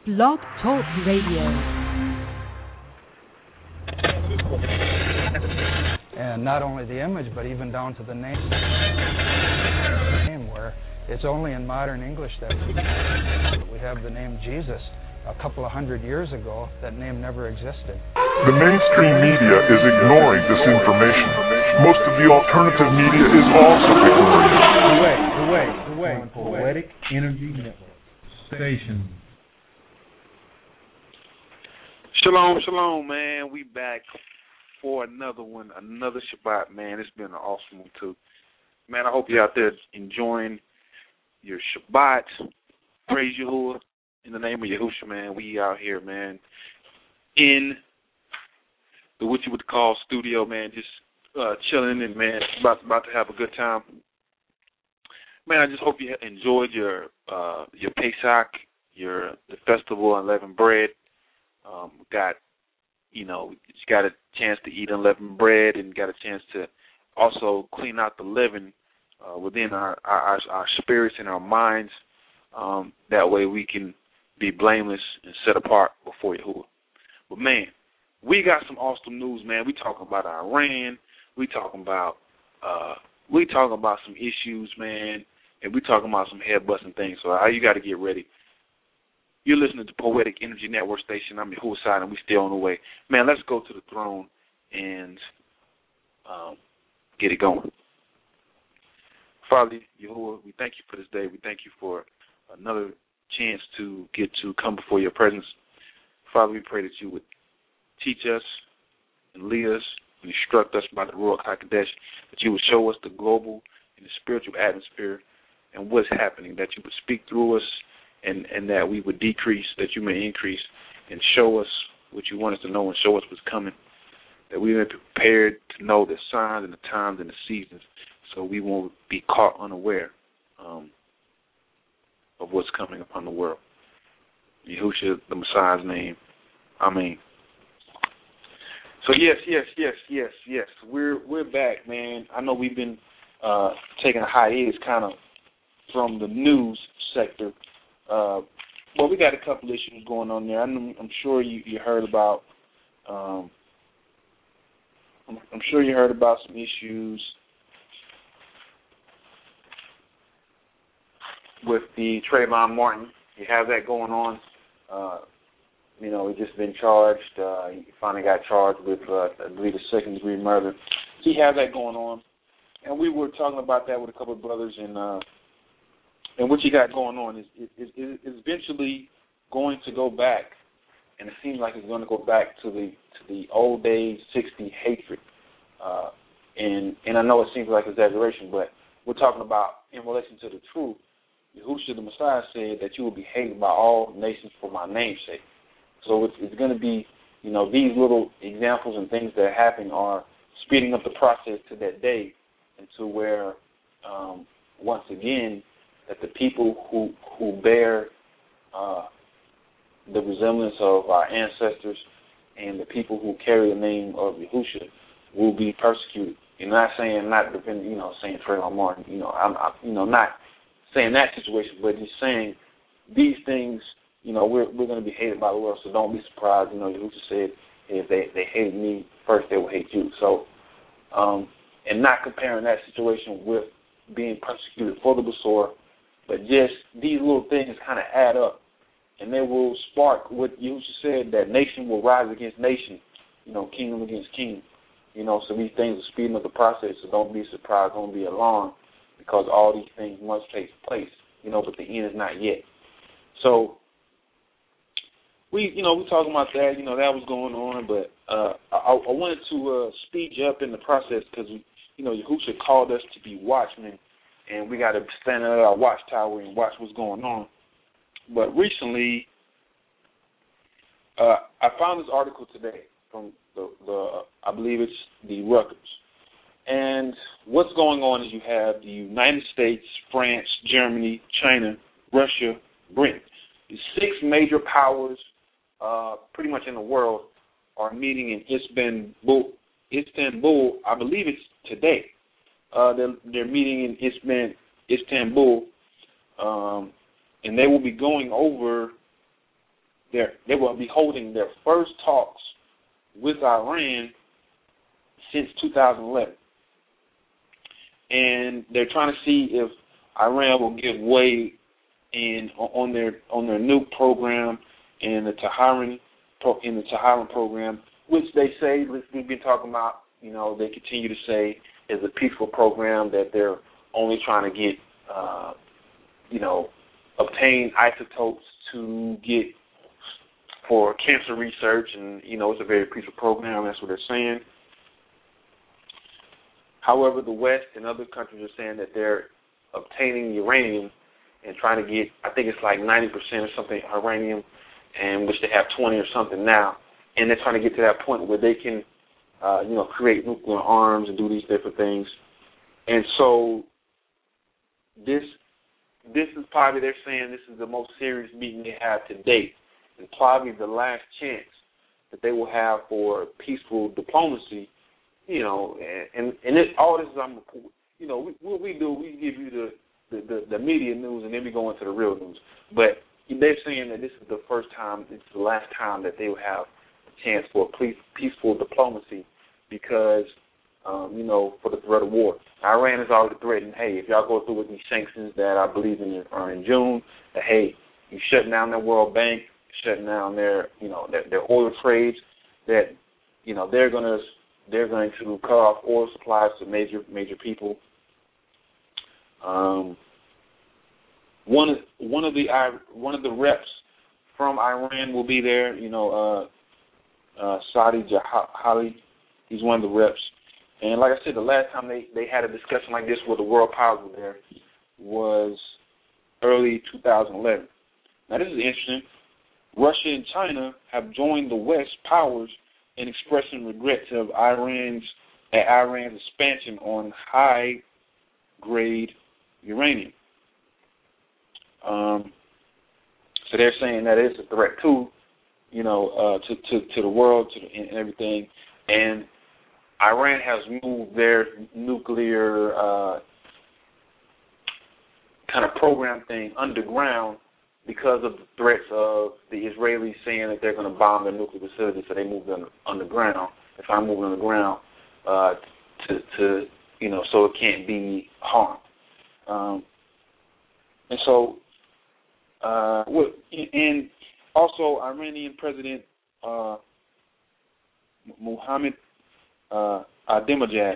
Blog Talk Radio. And not only the image, but even down to the name, where it's only in modern English that we have the name Jesus. A couple of hundred years ago, that name never existed. The mainstream media is ignoring this information. Most of the alternative media is also ignoring it. Poetic Energy Network Station. Shalom, man. We back for another one, another Shabbat, man. It's been an awesome one, too. Man, I hope you're out there enjoying your Shabbat. Praise Yahuwah. In the name of Yahushua, man, we out here, man, in the what you would call studio, man, just chilling and, man, about to have a good time. Man, I just hope you enjoyed your Pesach, the festival of unleavened bread. You got a chance to eat unleavened bread and got a chance to also clean out the leaven within our spirits and our minds. That way we can be blameless and set apart before Yahuwah. But, man, we got some awesome news, man. We talking about Iran. We talking about some issues, man. And we talking about some head-busting things. So you got to get ready. You're listening to Poetic Energy Network Station. I'm Yahuwah Side, and we still on the way. Man, let's go to the throne and get it going. Father Yahuwah, we thank you for this day. We thank you for another chance to get to come before your presence. Father, we pray that you would teach us and lead us and instruct us by the Ruach HaKodesh, that you would show us the global and the spiritual atmosphere and what's happening, that you would speak through us and that we would decrease, that you may increase, and show us what you want us to know and show us what's coming, that we may be prepared to know the signs and the times and the seasons so we won't be caught unaware of what's coming upon the world. Yahushua, the Messiah's name. Amen. So yes. We're back, man. I know we've been taking a hiatus kind of from the news sector. Well, we got a couple issues going on there. I'm sure you heard about. I'm sure you heard about some issues with the Trayvon Martin. You have that going on. He's just been charged. He finally got charged with, I believe, a second-degree murder. So you have that going on. And we were talking about that with a couple of brothers, and what you got going on is eventually going to go back, and it seems like it's going to go back to the old days, 60 hatred. And I know it seems like exaggeration, but we're talking about in relation to the truth. Yahushua the Messiah said that you will be hated by all nations for my name's sake. So it's going to be, these little examples and things that happen are speeding up the process to that day, and to where, once again, that the people who bear the resemblance of our ancestors and the people who carry the name of Yahushua will be persecuted. You're not saying saying Trayvon Martin. I'm not saying that situation, but just saying these things. We're going to be hated by the world, so don't be surprised. Yahushua said if they hated me first, they will hate you. So, and not comparing that situation with being persecuted for the Besorah, but just these little things kind of add up, and they will spark what Yahushua said, that nation will rise against nation, kingdom against kingdom. So these things are speeding up the process, so don't be surprised, don't be alarmed, because all these things must take place, but the end is not yet. So we talking about that, that was going on, but I wanted to speed you up in the process because, Yahushua called us to be watchmen, and we got to stand at our watchtower and watch what's going on. But recently, I found this article today from I believe it's the Reuters. And what's going on is you have the United States, France, Germany, China, Russia, Britain. The 6 major powers pretty much in the world are meeting in Istanbul. I believe it's today. They're meeting in Istanbul, and they will be going over they will be holding their first talks with Iran since 2011, and they're trying to see if Iran will give way on their nuke program and the Tehran program, which they say we've been talking about. They continue to say is a peaceful program that they're only trying to get, obtain isotopes to get for cancer research, and it's a very peaceful program. That's what they're saying. However, the West and other countries are saying that they're obtaining uranium and trying to get, I think it's like 90% or something uranium, and which they have 20 or something now, and they're trying to get to that point where they can, create nuclear arms and do these different things. And so this is probably, they're saying this is the most serious meeting they have to date, and probably the last chance that they will have for peaceful diplomacy. And all this is, what we do, we give you the media news, and then we go into the real news. But they're saying that this is the first time, it's the last time that they will have a chance for peaceful diplomacy because, for the threat of war. Iran has already threatened, hey, if y'all go through with these sanctions that I believe are in June, that, hey, you shutting down their World Bank, shutting down their oil trades, that, they're going to cut off oil supplies to major people. One of the reps from Iran will be there. Saadi Jahali, he's one of the reps. And like I said, the last time they had a discussion like this where the world powers were there was early 2011. Now this is interesting. Russia and China have joined the West powers in expressing regrets of Iran's expansion on high-grade uranium. So they're saying that it's a threat to the world, and everything. And Iran has moved their nuclear kind of program thing underground because of the threats of the Israelis saying that they're going to bomb their nuclear facilities, so they moved them underground. If I move underground, to so it can't be harmed. And so, and also Iranian President Mohammed Ahmadinejad,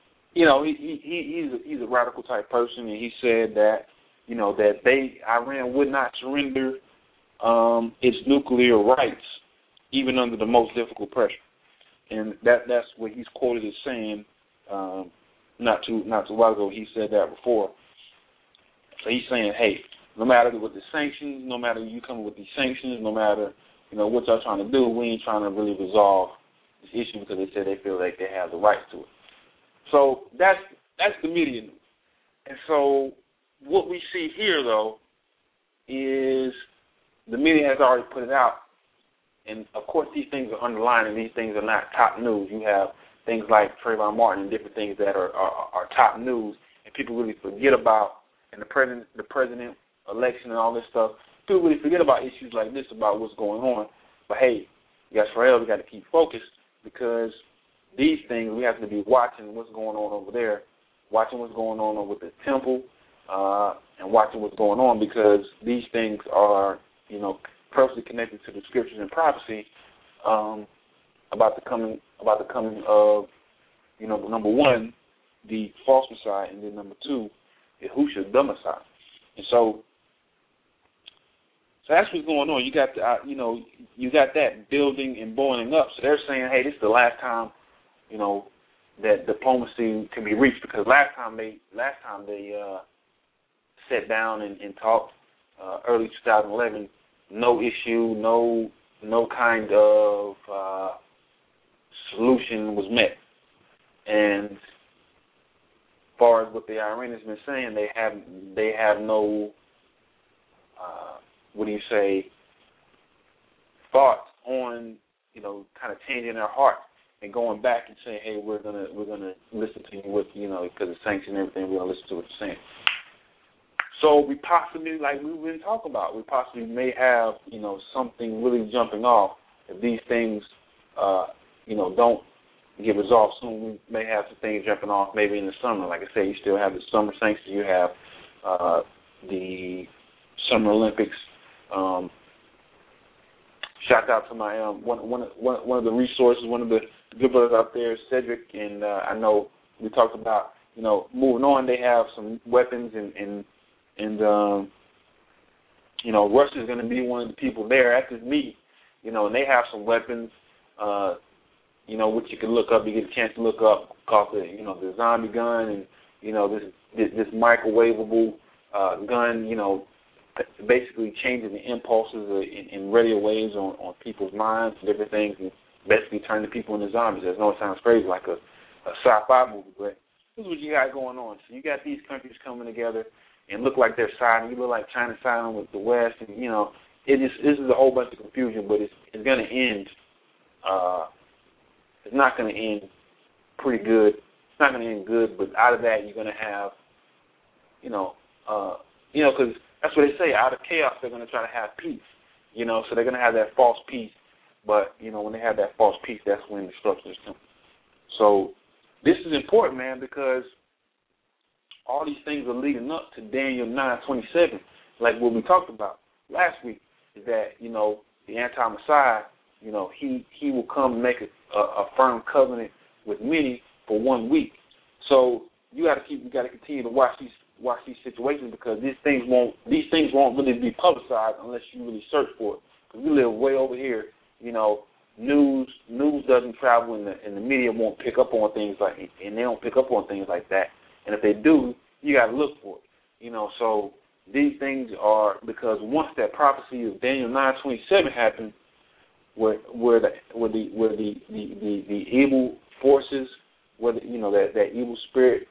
he's a radical type person, and he said that that Iran would not surrender its nuclear rights even under the most difficult pressure, and that's what he's quoted as saying not too long ago. He said that before. So he's saying, hey, no matter what the sanctions, no matter you coming with these sanctions, no matter what y'all trying to do, we ain't trying to really resolve this issue because they said they feel like they have the rights to it. So that's the media news. And so what we see here, though, is the media has already put it out. And, of course, these things are underlined, and these things are not top news. You have things like Trayvon Martin and different things that are top news, and people really forget about, and the president election and all this stuff, people really forget about issues like this, about what's going on. But, hey, you guys, forever, we got to keep focused because these things, we have to be watching what's going on over there, watching what's going on over the temple, and watching what's going on because these things are, closely connected to the scriptures and prophecy about the coming of, number one, the false Messiah, and then number two, Yahushua the Messiah. And so that's what's going on. You got you got that building and boiling up. So they're saying, hey, this is the last time, that diplomacy can be reached because last time they sat down and talked early 2011, no issue, no kind of solution was met. And as far as what the Iranians have been saying, they have no thoughts on kind of changing their heart and going back and saying, hey, we're gonna listen to you with because of sanctions and everything, we're gonna listen to what you're saying. So we possibly, like we've been talking about, we possibly may have, something really jumping off if these things, don't get resolved soon. We may have some things jumping off maybe in the summer. Like I say, you still have the Summer Sanctions, you have the Summer Olympics. Shout out to my one of the resources, one of the good brothers out there, Cedric, and I know we talked about, moving on. They have some weapons and Russia's going to be one of the people there at this meet, and they have some weapons, which you can look up. You get a chance to look up, called the zombie gun, and this microwavable gun, basically changing the impulses in radio waves on people's minds and different things, and basically turning people into zombies. I know it sounds crazy, like a sci-fi movie, but this is what you got going on. So you got these countries coming together and look like they're siding. You look like China siding with the West, and this is a whole bunch of confusion. But it's going to end. It's not going to end pretty good. It's not going to end good. But out of that, you're going to have, because that's what they say. Out of chaos, they're going to try to have peace. So they're going to have that false peace. But when they have that false peace, that's when destruction is coming. So this is important, man, because all these things are leading up to Daniel 9:27, like what we talked about last week, is that, the anti-Messiah, he will come and make a firm covenant with many for 1 week. So you got to continue to watch these situations, because these things won't really be publicized unless you really search for it. Because we live way over here, news doesn't travel, and the media won't pick up on things and they don't pick up on things like that. And if they do, you got to look for it. So these things are, because once that prophecy of Daniel 9:27 happened, where the evil forces, that evil spirit,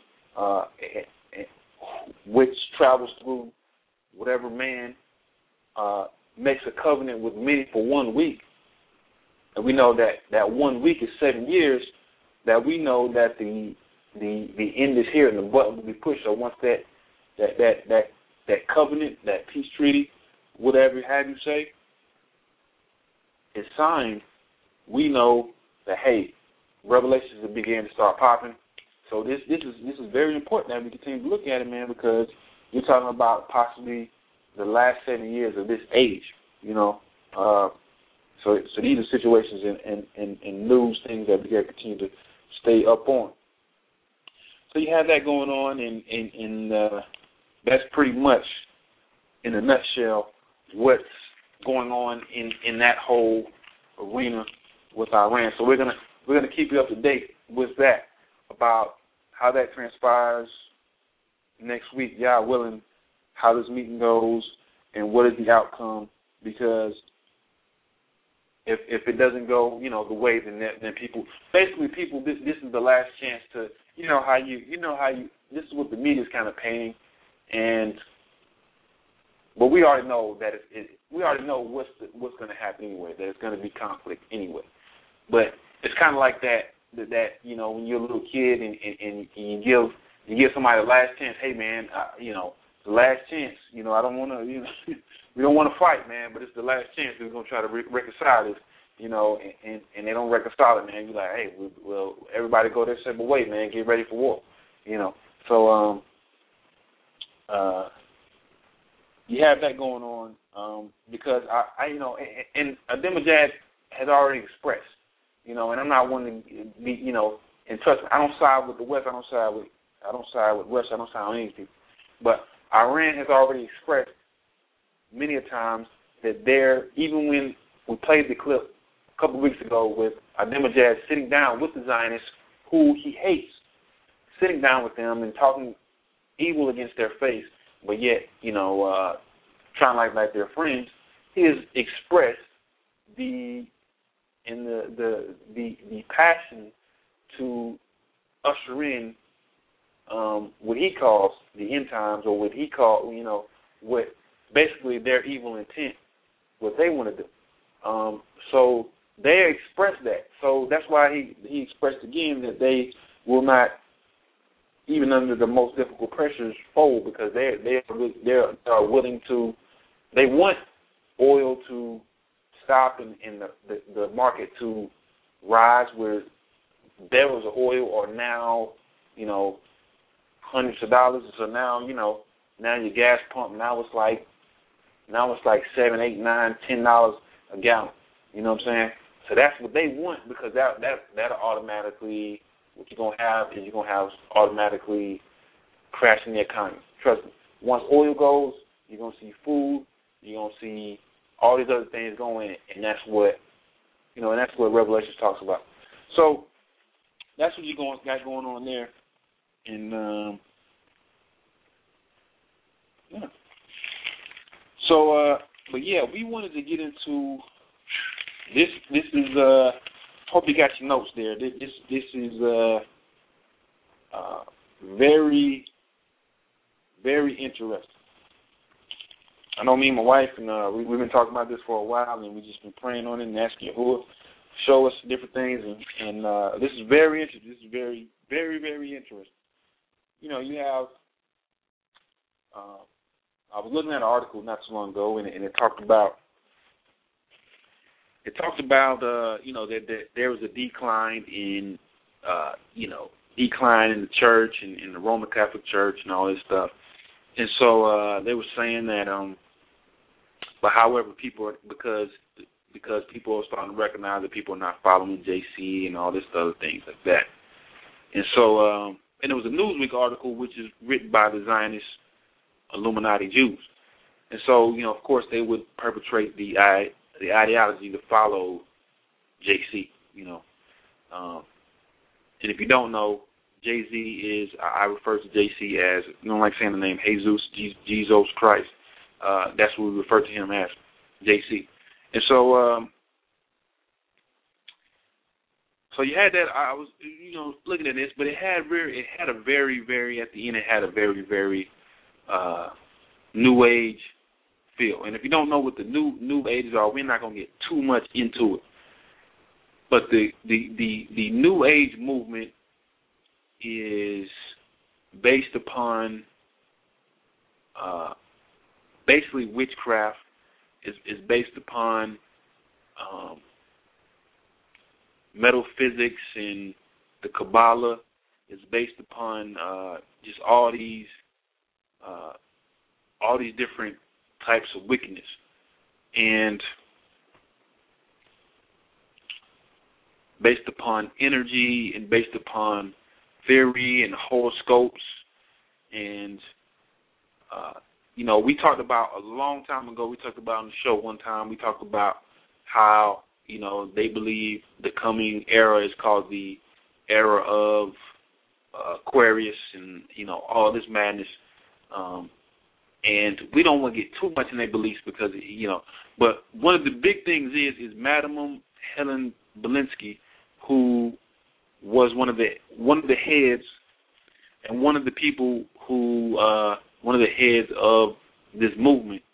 which travels through whatever man, makes a covenant with many for 1 week, and we know that 1 week is 7 years, that we know that the end is here and the button will be pushed. So once that covenant, that peace treaty, whatever have you say, is signed, we know that, hey, revelations are beginning to start popping. So this is very important that we continue to look at it, man, because you're talking about possibly the last 7 years of this age, So these are situations and news things that we got to continue to stay up on. So you have that going on, and that's pretty much, in a nutshell, what's going on in that whole arena with Iran. So we're gonna keep you up to date with that, about how that transpires next week, Yah willing, how this meeting goes, and what is the outcome. Because if it doesn't go, the way, then people, this is the last chance to, this is what the media is kind of painting, but we already know that we already know what's going to happen anyway, that it's going to be conflict anyway. But it's kind of like that when you're a little kid and you give somebody the last chance. Hey man, the last chance. I don't want to. We don't want to fight, man, but it's the last chance. We're going to try to reconcile this, and they don't reconcile it, man. You're like, hey, well, everybody go their separate way, man. Get ready for war, So you have that going on, because and Ahmadinejad has already expressed, and I'm not one to be, and trust me, I don't side with the West, I don't side with Russia, I don't side with any people, but Iran has already expressed many a times that even when we played the clip a couple of weeks ago with Ahmadinejad sitting down with the Zionists, who he hates, sitting down with them and talking evil against their face, but yet, trying like they're friends, he has expressed the passion to usher in what he calls the end times, or what he called, what basically their evil intent, what they want to do. So they expressed that. So that's why he expressed again that they will not even under the most difficult pressures, fold because they're willing to. They want oil to stop and the market to rise, where barrels of oil are now, hundreds of dollars. So now, now your gas pump now it's like $7, $8, $9, $10 a gallon. You know what I'm saying? So that's what they want, because that'll automatically, what you're gonna have is you're gonna have automatically crashing the economy. Trust me. Once oil goes, you're gonna see food, you're gonna see all these other things going, and that's what Revelation talks about. So that's what you got going on there, and yeah. So, but yeah, we wanted to get into this. This is hope you got your notes there. This is very, very interesting. I know me and my wife, and we've been talking about this for a while, and we've just been praying on it and asking Yahuwah to show us different things, and this is very interesting. This is very, very, very interesting. You have, I was looking at an article not too long ago, and it talked about, that there was a decline in, decline in the church and in the Roman Catholic Church and all this stuff. And so they were saying that, but however, because people are starting to recognize that people are not following JC and all this other things like that. And so, and it was a Newsweek article which is written by the Zionist Illuminati Jews. And so, of course, they would perpetrate the ideology to follow JC, and if you don't know, Jay-Z is, I refer to JC as, like saying the name Jesus Christ. That's what we refer to him as, JC. And so, so you had that. I was, looking at this, but it had a very, very, at the end, it had a very, very New Age feel. And if you don't know what the New Ages are, we're not going to get too much into it. But the New Age movement is based upon basically witchcraft. Is based upon metaphysics and the Kabbalah. It's based upon just all these different types of wickedness, and based upon energy and based upon theory and horoscopes. And we talked about a long time ago, we talked about on the show one time, we talked about how they believe the coming era is called the era of Aquarius and all this madness. And we don't want to get too much in their beliefs because, but one of the big things is Madam Helen Belinsky, who was one of the heads and one of the people who, one of the heads of this movement,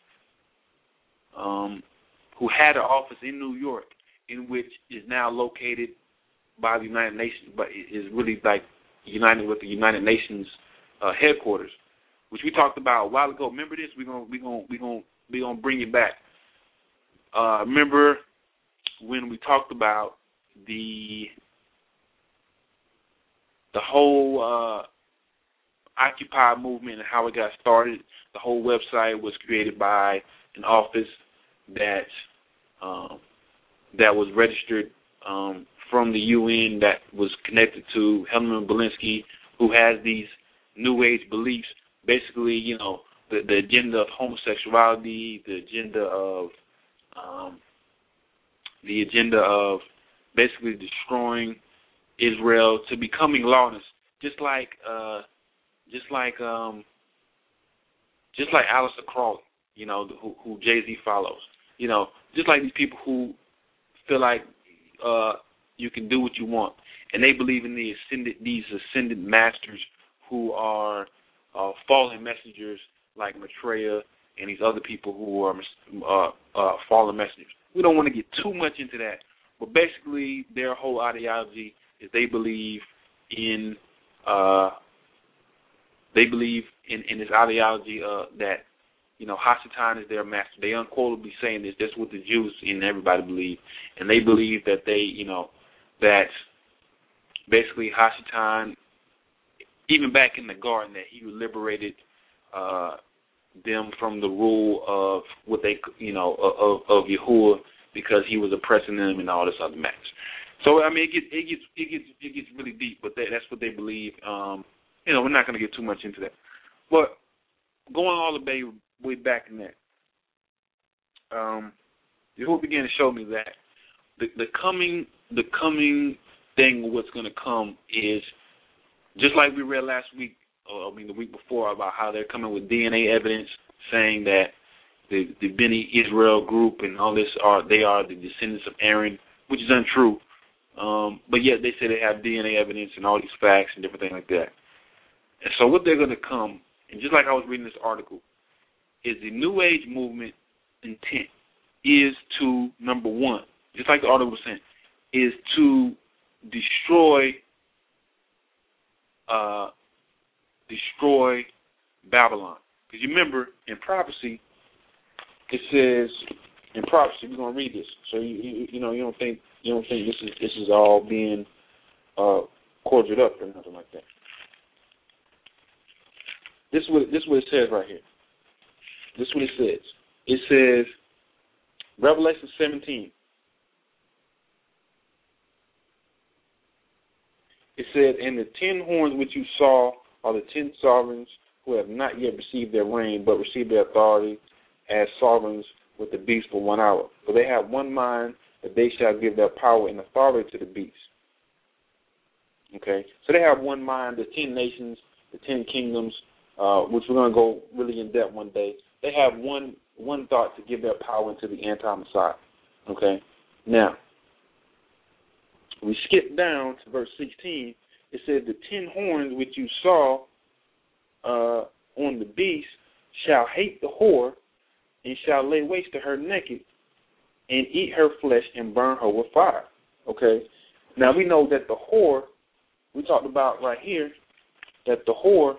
who had an office in New York, in which is now located by the United Nations, but is really like united with the United Nations headquarters, which we talked about a while ago. Remember this? We're gonna bring it back. Remember when we talked about the whole Occupy movement and how it got started? The whole website was created by an office that was registered from the UN, that was connected to Helen Belinsky, who has these New Age beliefs. Basically, the agenda of homosexuality, the agenda of basically destroying Israel to becoming lawless, just like Aleister Crowley, who Jay-Z follows. Just like these people who feel like you can do what you want, and they believe in these ascended masters who are fallen messengers like Maitreya and these other people who are fallen messengers. We don't want to get too much into that, but basically their whole ideology is they believe in they believe in this ideology that, Hashatan is their master. They unquotably saying this. That's what the Jews and everybody believe. And they believe that that basically Hashatan, even back in the garden, that he liberated them from the rule of what they, of Yahuwah, because he was oppressing them and all this other matters. So I mean, it gets really deep, but that's what they believe. We're not going to get too much into that. But going all the way back in that, Yahuwah began to show me that the coming thing, what's going to come is just like we read last week, the week before, about how they're coming with DNA evidence saying that the Bnei Israel group and all this they are the descendants of Aaron, which is untrue. But yet they say they have DNA evidence and all these facts and different things like that. And so what they're going to come, and just like I was reading this article, is the New Age movement intent is to, number one, just like the article was saying, is to destroy Babylon. Because you remember in prophecy, it says in prophecy, we're going to read this, so you don't think this is all being cordialed up or nothing like that. This is what it says right here. This is what it says. It says, Revelation 17. It says, and the 10 horns which you saw are the 10 sovereigns who have not yet received their reign, but received their authority as sovereigns with the beast for 1 hour. For they have one mind, that they shall give their power and authority to the beast. Okay? So they have one mind, the 10 nations, the 10 kingdoms, which we're going to go really in depth one day. They have one thought to give their power into the anti-Messiah. Okay? Now, we skip down to verse 16. It says, the 10 horns which you saw on the beast shall hate the whore, and shall lay waste to her naked, and eat her flesh and burn her with fire. Okay? Now we know that the whore, we talked about right here, that the whore,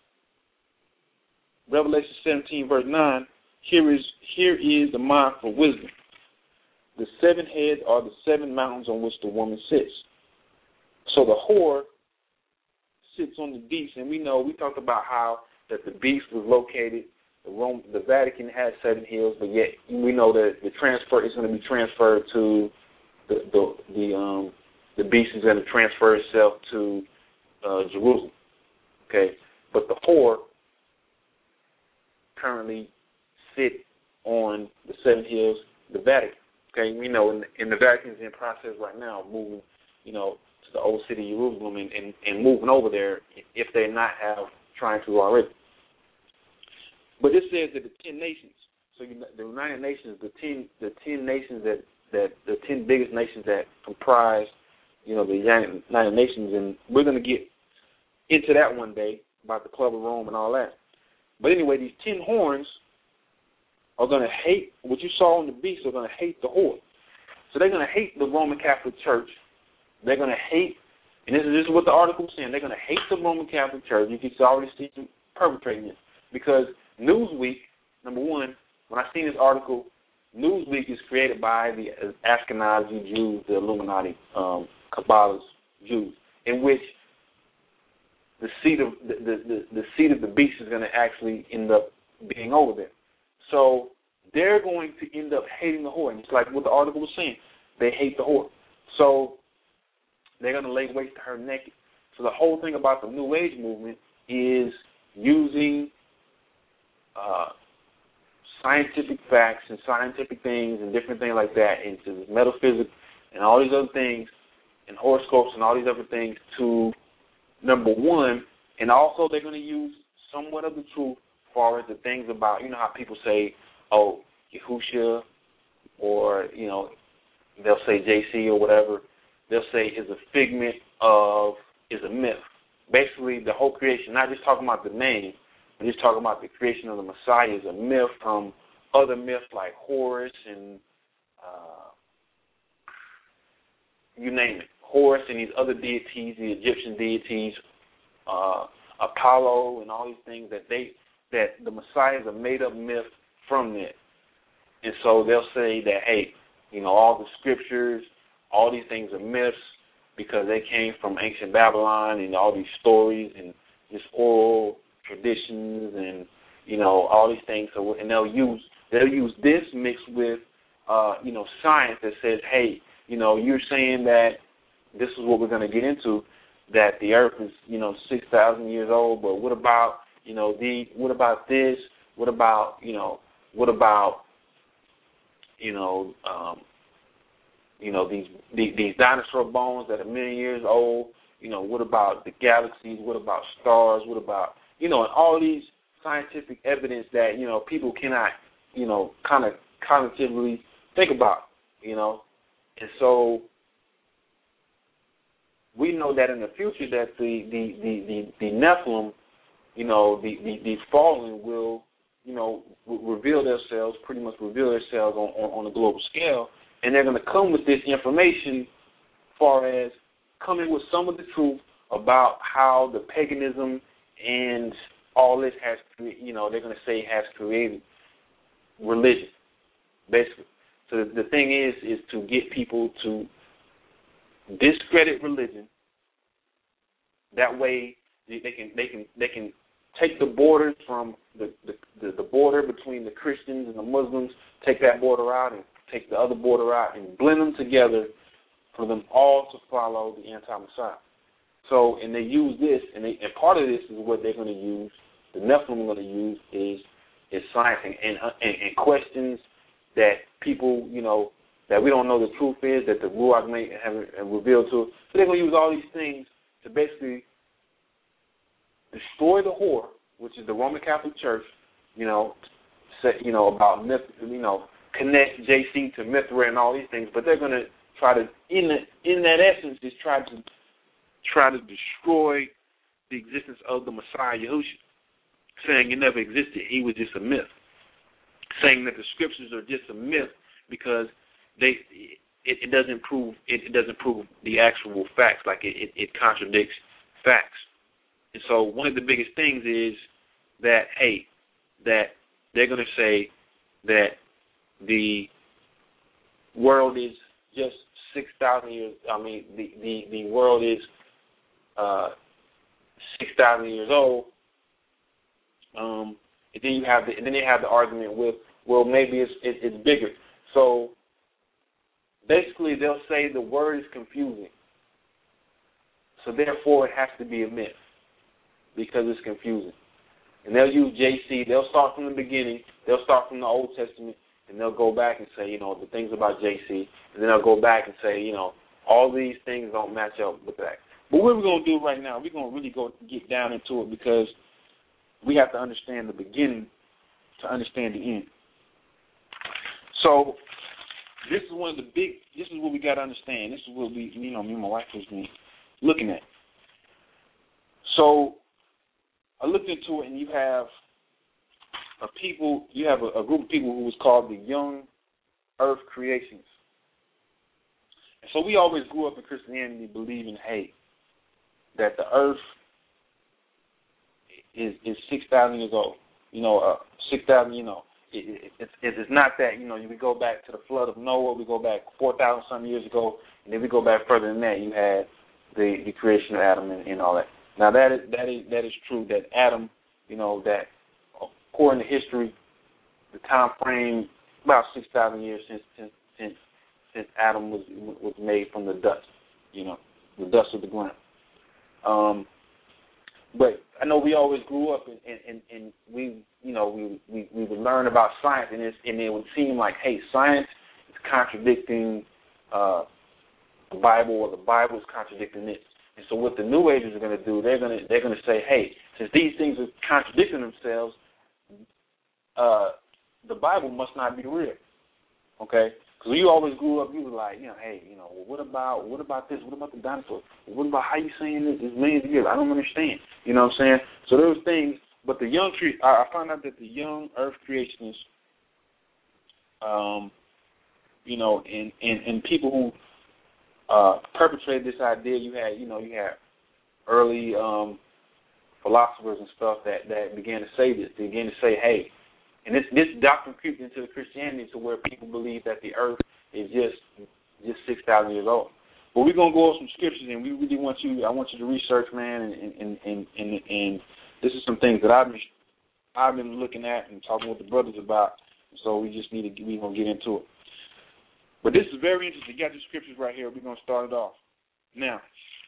Revelation 17 verse 9, here is the mind for wisdom. The 7 heads are the 7 mountains on which the woman sits. So the whore sits on the beast, and we talked about how that the beast was located. The Vatican has 7 hills, but yet we know that the transfer is going to be transferred to the beast is going to transfer itself to Jerusalem. Okay, but the whore currently sit on the 7 hills, the Vatican. Okay, we know in the Vatican is in process right now of moving, to the old city of Jerusalem and moving over there if they're not trying to already. But it says that the 10 nations, so the United Nations, the 10 nations that the 10 biggest nations that comprise, the United Nations, and we're going to get into that one day about the Club of Rome and all that. But anyway, these 10 horns are going to hate what you saw on the beast. Are going to hate the whore. So they're going to hate the Roman Catholic Church. They're going to hate, and this is what the article is saying. They're going to hate the Roman Catholic Church. You can already see them perpetrating this because Newsweek, number one, when I seen this article, Newsweek is created by the Ashkenazi Jews, the Illuminati, Kabbalah's Jews, in which the seat of the beast is going to actually end up being over there. So they're going to end up hating the whore. And it's like what the article was saying. They hate the whore. So they're going to lay waste to her naked. So the whole thing about the New Age movement is using scientific facts and scientific things and different things like that into metaphysics and all these other things and horoscopes and all these other things to, number one, and also they're going to use somewhat of the truth as far as the things about, how people say, oh, Yahushua, or, they'll say JC or whatever, they'll say is a figment of, is a myth. Basically, the whole creation, not just talking about the name, but just talking about the creation of the Messiah is a myth from other myths like Horus and you name it. Horus and these other deities, the Egyptian deities, Apollo and all these things that the Messiah is a made-up myth from that. And so they'll say that, hey, all the scriptures, all these things are myths because they came from ancient Babylon and all these stories and this oral traditions and, all these things. So, and they'll use this mixed with, science that says, hey, you're saying that this is what we're going to get into, that the earth is, 6,000 years old, but what about, what about this? What about, these dinosaur bones that are a million years old? What about the galaxies? What about stars? What about, and all these scientific evidence that, people cannot, kind of cognitively think about, And so we know that in the future that the Nephilim, the fallen will, reveal themselves, pretty much reveal themselves on a global scale, and they're going to come with this information as far as coming with some of the truth about how the paganism and all this has, they're going to say has created religion, basically. So the thing is to get people to discredit religion. That way they can take the borders from the border between the Christians and the Muslims, take that border out and take the other border out and blend them together for them all to follow the anti-Messiah. So, and they use this, and part of this is what they're going to use, the Nephilim are going to use is science and questions that people, that we don't know the truth is, that the Ruach may have revealed to us. So they're going to use all these things to basically destroy the whore, which is the Roman Catholic Church, say, about myth, connect JC to Mithra and all these things, but they're going to try to, in that essence, is try to destroy the existence of the Messiah Yahushua, saying it never existed. He was just a myth, saying that the scriptures are just a myth because it doesn't prove the actual facts, like it contradicts facts. And so one of the biggest things is that, hey, that they're going to say that the world is just 6,000 years. I mean, the world is 6,000 years old. And then they have the argument with, well, maybe it's bigger. So basically, they'll say the word is confusing. So therefore, it has to be a myth because it's confusing. And they'll use JC. They'll start from the beginning. They'll start from the Old Testament, and they'll go back and say, the things about JC. And then they'll go back and say, all these things don't match up with that. But what we're going to do right now, we're going to really get down into it because we have to understand the beginning to understand the end. So this is this is what we got to understand. This is what me and my wife has been looking at. So I looked into it, and you have a group of people who was called the Young Earth Creationists. And so we always grew up in Christianity believing, hey, that the earth is 6,000 years old. 6,000, it's not that, we go back to the flood of Noah, we go back 4,000 some years ago, and then we go back further than that. You had the creation of Adam and all that. Now that is true that Adam, that according to history, the time frame about 6,000 years since Adam was made from the dust, the dust of the ground. But I know we always grew up and we would learn about science, and it would seem like, hey, science is contradicting the Bible, or the Bible is contradicting this. And so what the New Agers are going to do, they're going to say, hey, since these things are contradicting themselves, the Bible must not be real. Okay? Because you always grew up, you were like, hey, well, what about this? What about the dinosaurs? What about how you saying this is millions of years? I don't understand. You know what I'm saying? So those things, but I found out that the Young Earth Creationists, and people who perpetrated this idea, you had early philosophers and stuff that began to say this. They began to say, hey, and this doctrine creeped into the Christianity to where people believe that the earth is just 6,000 years old. But we're gonna go over some scriptures, and we really want you to research, man, and this is some things that I've been looking at and talking with the brothers about. So we're gonna get into it. But this is very interesting. You got the scriptures right here. We're gonna start it off now.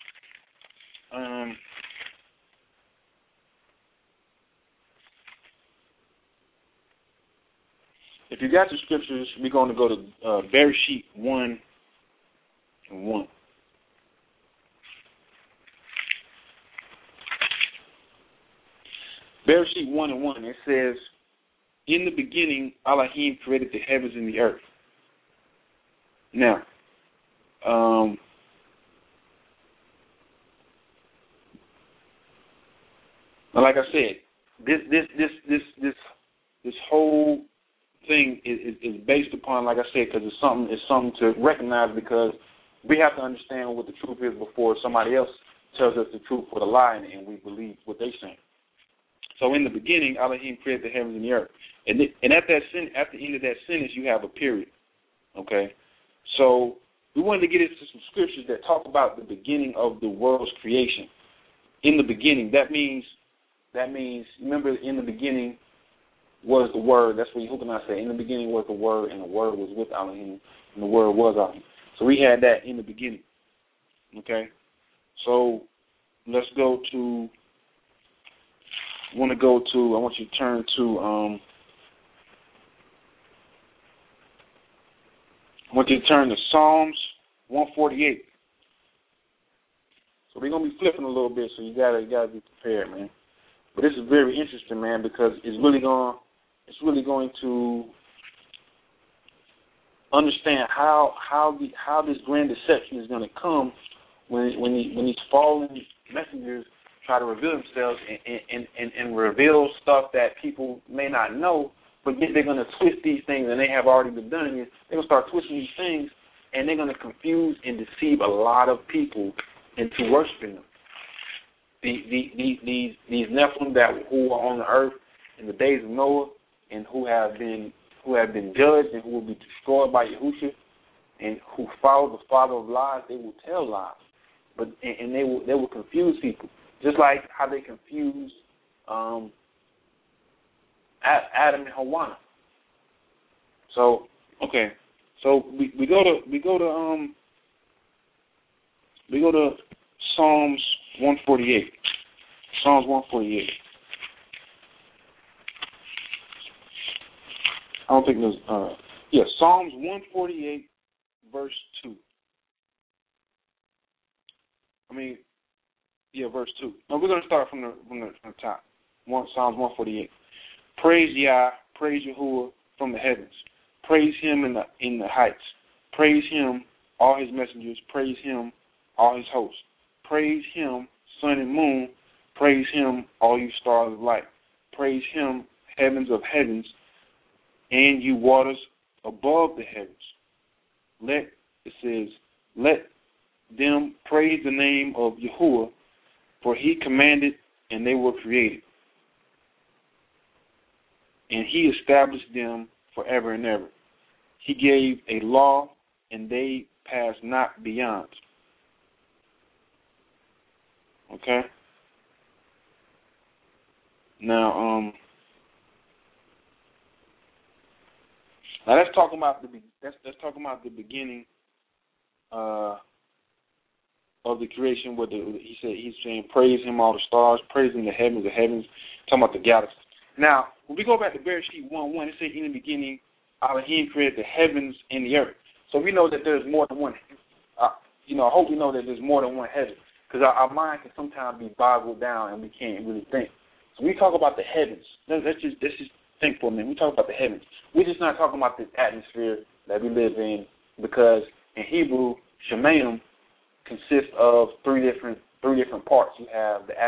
If you got the scriptures, we're going to go to Bereshit 1:1. Bereshit 1:1. It says, "In the beginning, Elohim created the heavens and the earth." Now, like I said, this whole thing is based upon, like I said, because it's something to recognize, because we have to understand what the truth is before somebody else tells us the truth or the lie, and we believe what they're saying. So in the beginning, Elohim created the heavens and the earth, and at the end of that sentence, you have a period. Okay, so we wanted to get into some scriptures that talk about the beginning of the world's creation. In the beginning, that means remember, in the beginning was the Word. That's what Yehukanah said. In the beginning was the Word, and the Word was with Elohim, and the Word was Elohim. So we had that in the beginning. Okay? So let's go to, I want you to turn to, Psalms 148. So we're going to be flipping a little bit, so you gotta be prepared, man. But this is very interesting, man, because it's really going to understand how this grand deception is going to come when these fallen messengers try to reveal themselves and reveal stuff that people may not know, but yet they're going to twist these things, and they have already been done. They're going to start twisting these things, and they're going to confuse and deceive a lot of people into worshiping them. These Nephilim who are on the earth in the days of Noah, and who have been judged and who will be destroyed by Yahushua, and who follow the father of lies, they will tell lies, and they will confuse people, just like how they confused Adam and Hawa. So okay, so we go to Psalms 148. Psalms 148. I don't think there's Psalms 148 verse 2. Verse 2. No, we're going to start from the top. Psalms 148. Praise Yah, praise Yahuwah from the heavens. Praise him in the heights. Praise him, all his messengers. Praise him, all his hosts. Praise him, sun and moon. Praise him, all you stars of light. Praise him, heavens of heavens, and you waters above the heavens. Let them praise the name of Yahuwah, for he commanded and they were created. And he established them forever and ever. He gave a law, and they passed not beyond. Okay? Now let's talk about the beginning of the creation. Where he's saying, praise him, all the stars, praise him, the heavens, talking about the galaxies. Now, when we go back to Bereshit 1:1, it says, in the beginning, Elohim created the heavens and the earth. So we know that there's more than one. I hope we know that there's more than one heaven, because our mind can sometimes be boggled down and we can't really think. So we talk about the heavens. Let's just think for a minute. We talk about the heavens. We're just not talking about this atmosphere that we live in, because in Hebrew, Shemayim consists of three different parts. You have the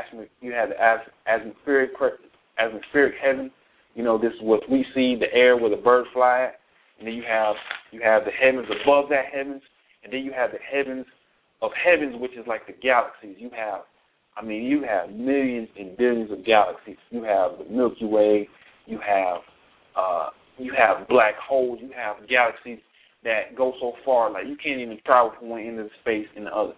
atmospheric heaven. This is what we see, the air where the birds fly at. And then you have the heavens above that heavens, and then you have the heavens of heavens, which is like the galaxies. You have I mean, you have millions and billions of galaxies. You have the Milky Way. You have black holes. You have galaxies that go so far, like you can't even travel from one end of space in the other.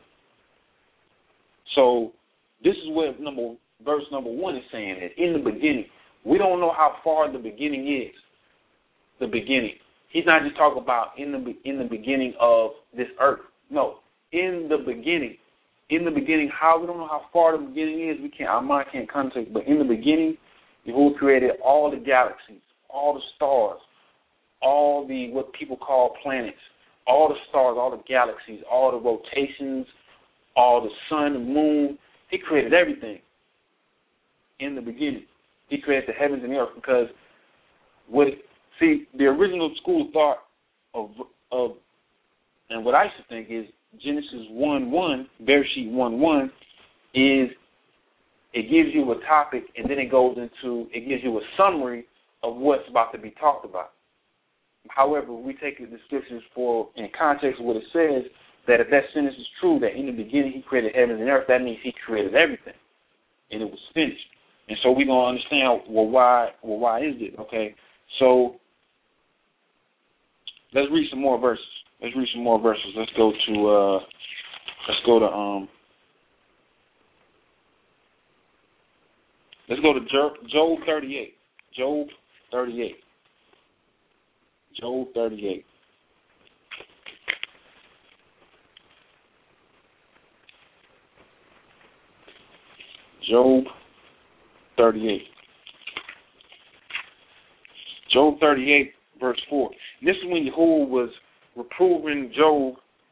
So this is what verse number 1 is saying, that in the beginning, we don't know how far the beginning is. The beginning. He's not just talking about in the beginning of this earth. No, in the beginning. In the beginning, how we don't know how far the beginning is. Our mind can't contact. But in the beginning, Yahuwah created all the galaxies, all the stars, all the what people call planets, all the stars, all the galaxies, all the rotations, all the sun and moon. He created everything in the beginning. He created the heavens and the earth because the original school of thought of and what I used to think is Genesis 1:1, Bereshit 1:1, is it gives you a topic and then it gives you a summary of what's about to be talked about. However, we take the scriptures in context of what it says, that if that sentence is true, that in the beginning he created heaven and earth, that means he created everything, and it was finished. And so we're gonna understand why is it? Okay, so let's read some more verses. Let's go to Job 38. Job 38. Job 38. Job 38. Job 38, verse 4. And this is when Yahuwah was reproving Job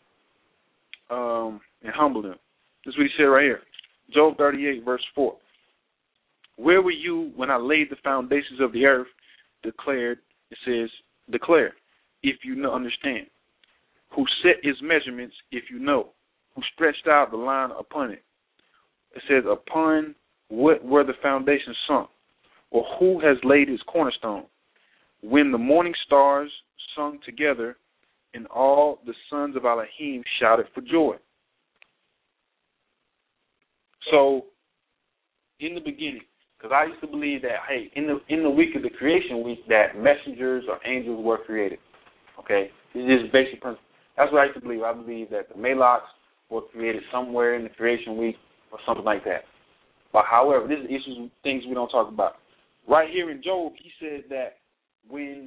and humbled him. This is what he said right here. Job 38, verse 4. Where were you when I laid the foundations of the earth? Declared, it says, declare, if you understand. Who set his measurements, if you know. Who stretched out the line upon it. It says, upon what were the foundations sunk? Or who has laid his cornerstone? When the morning stars sung together, and all the sons of Elohim shouted for joy. So, in the beginning, because I used to believe that, hey, in the week of the creation week, that messengers or angels were created. Okay? It's just basic principle. That's what I used to believe. I believe that the Malaks were created somewhere in the creation week or something like that. But however, this is issues, things we don't talk about. Right here in Job, he said that when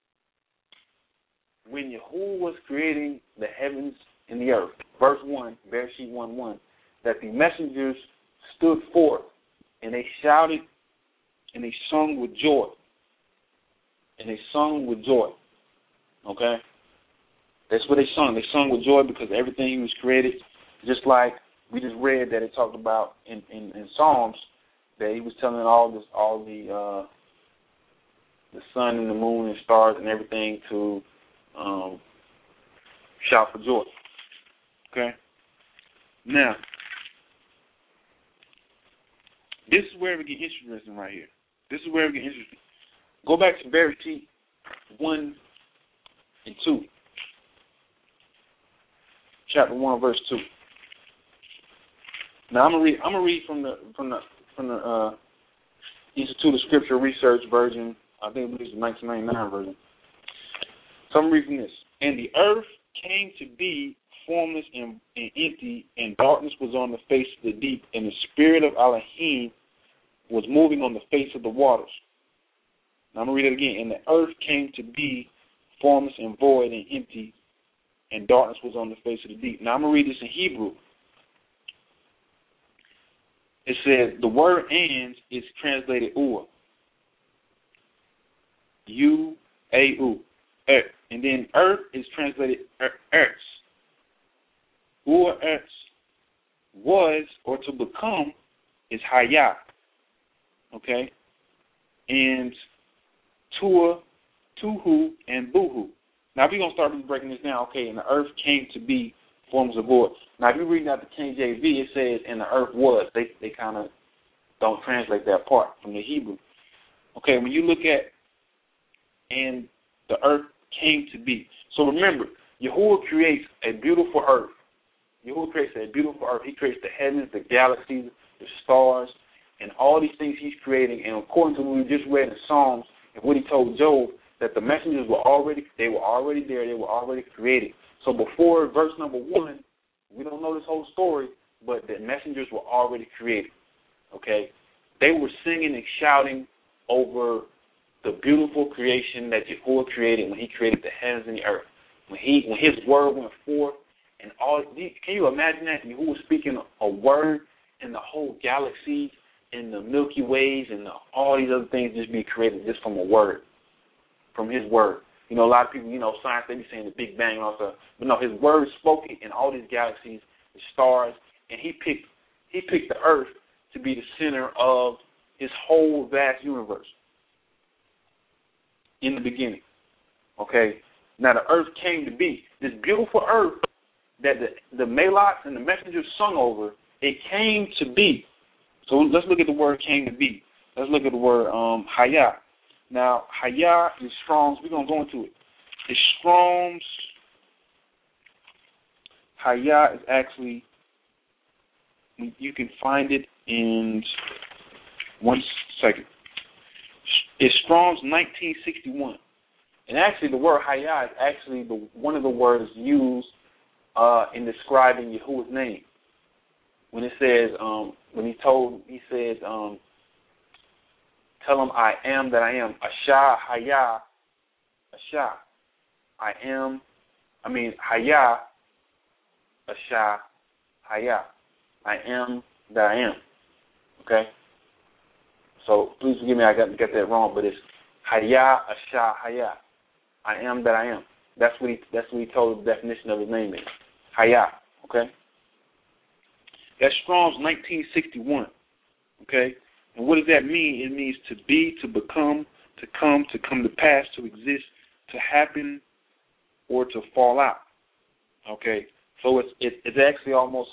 Yahuwah was creating the heavens and the earth, verse 1, Bereshit 1:1, that the messengers stood forth and they shouted and they sung with joy. And they sung with joy. Okay? That's what they sung. They sung with joy because everything was created, just like we just read that it talked about in Psalms, that he was telling all the sun and the moon and stars and everything to shout for joy. Okay? Now, this is where we get interesting right here. This is where we get interesting. Go back to Bereshit 1 and 2. Chapter 1, verse 2. Now I'm gonna read from the Institute of Scripture Research version. I think it was the 1999 version. So I'm reading this. And the earth came to be formless and empty, and darkness was on the face of the deep, and the spirit of Elohim was moving on the face of the waters. Now I'm going to read it again. And the earth came to be formless and void and empty, and darkness was on the face of the deep. Now I'm going to read this in Hebrew. It says, the word "and" is translated "ur." U-A-U. And then earth is translated earth. Ur-earth was, or to become, is hayah. Okay? And tua, tuhu, and buhu. Now, we're going to start breaking this down. Okay, and the earth came to be forms of void. Now, if you're reading out the KJV, it says, and the earth was. They kind of don't translate that part from the Hebrew. Okay, when you look at, and the earth came to be. So remember, Yahuwah creates a beautiful earth. Yahuwah creates a beautiful earth. He creates the heavens, the galaxies, the stars, and all these things he's creating. And according to what we just read in Psalms and what he told Job, that the messengers were already there, they were already created. So before verse number 1, we don't know this whole story, but the messengers were already created. Okay? They were singing and shouting over the beautiful creation that Yahuwah created when he created the heavens and the earth. When his word went forth, and all, can you imagine that? Yahuwah speaking a word and the whole galaxy and the Milky Ways and all these other things just be created just from a word, from his word. You know, a lot of people, science, they be saying the Big Bang and all stuff. But no, his word spoke it in all these galaxies, the stars, and he picked the earth to be the center of his whole vast universe in the beginning. Okay? Now the earth came to be. This beautiful earth that the Malots and the messengers sung over, it came to be. So let's look at the word came to be. Let's look at the word Hayah. Now, Hayah is Strong's. We're going to go into it. It's Strong's. Hayah is actually, you can find it in 1 second. It's Strong's 1961. And actually the word Hayah is actually one of the words used in describing Yahuwah's name. When it says, he says, tell him I am that I am. Asha, Hayah, Asha. Hayah, Asha, Hayah. I am that I am. Okay? So please forgive me, I got that wrong, but it's Hayah, Asha, Hayah. I am that I am. That's what he told the definition of his name is. Hayah. Okay? That's Strong's 1961. Okay? And what does that mean? It means to be, to become, to come to pass, to exist, to happen, or to fall out. Okay? So it's actually almost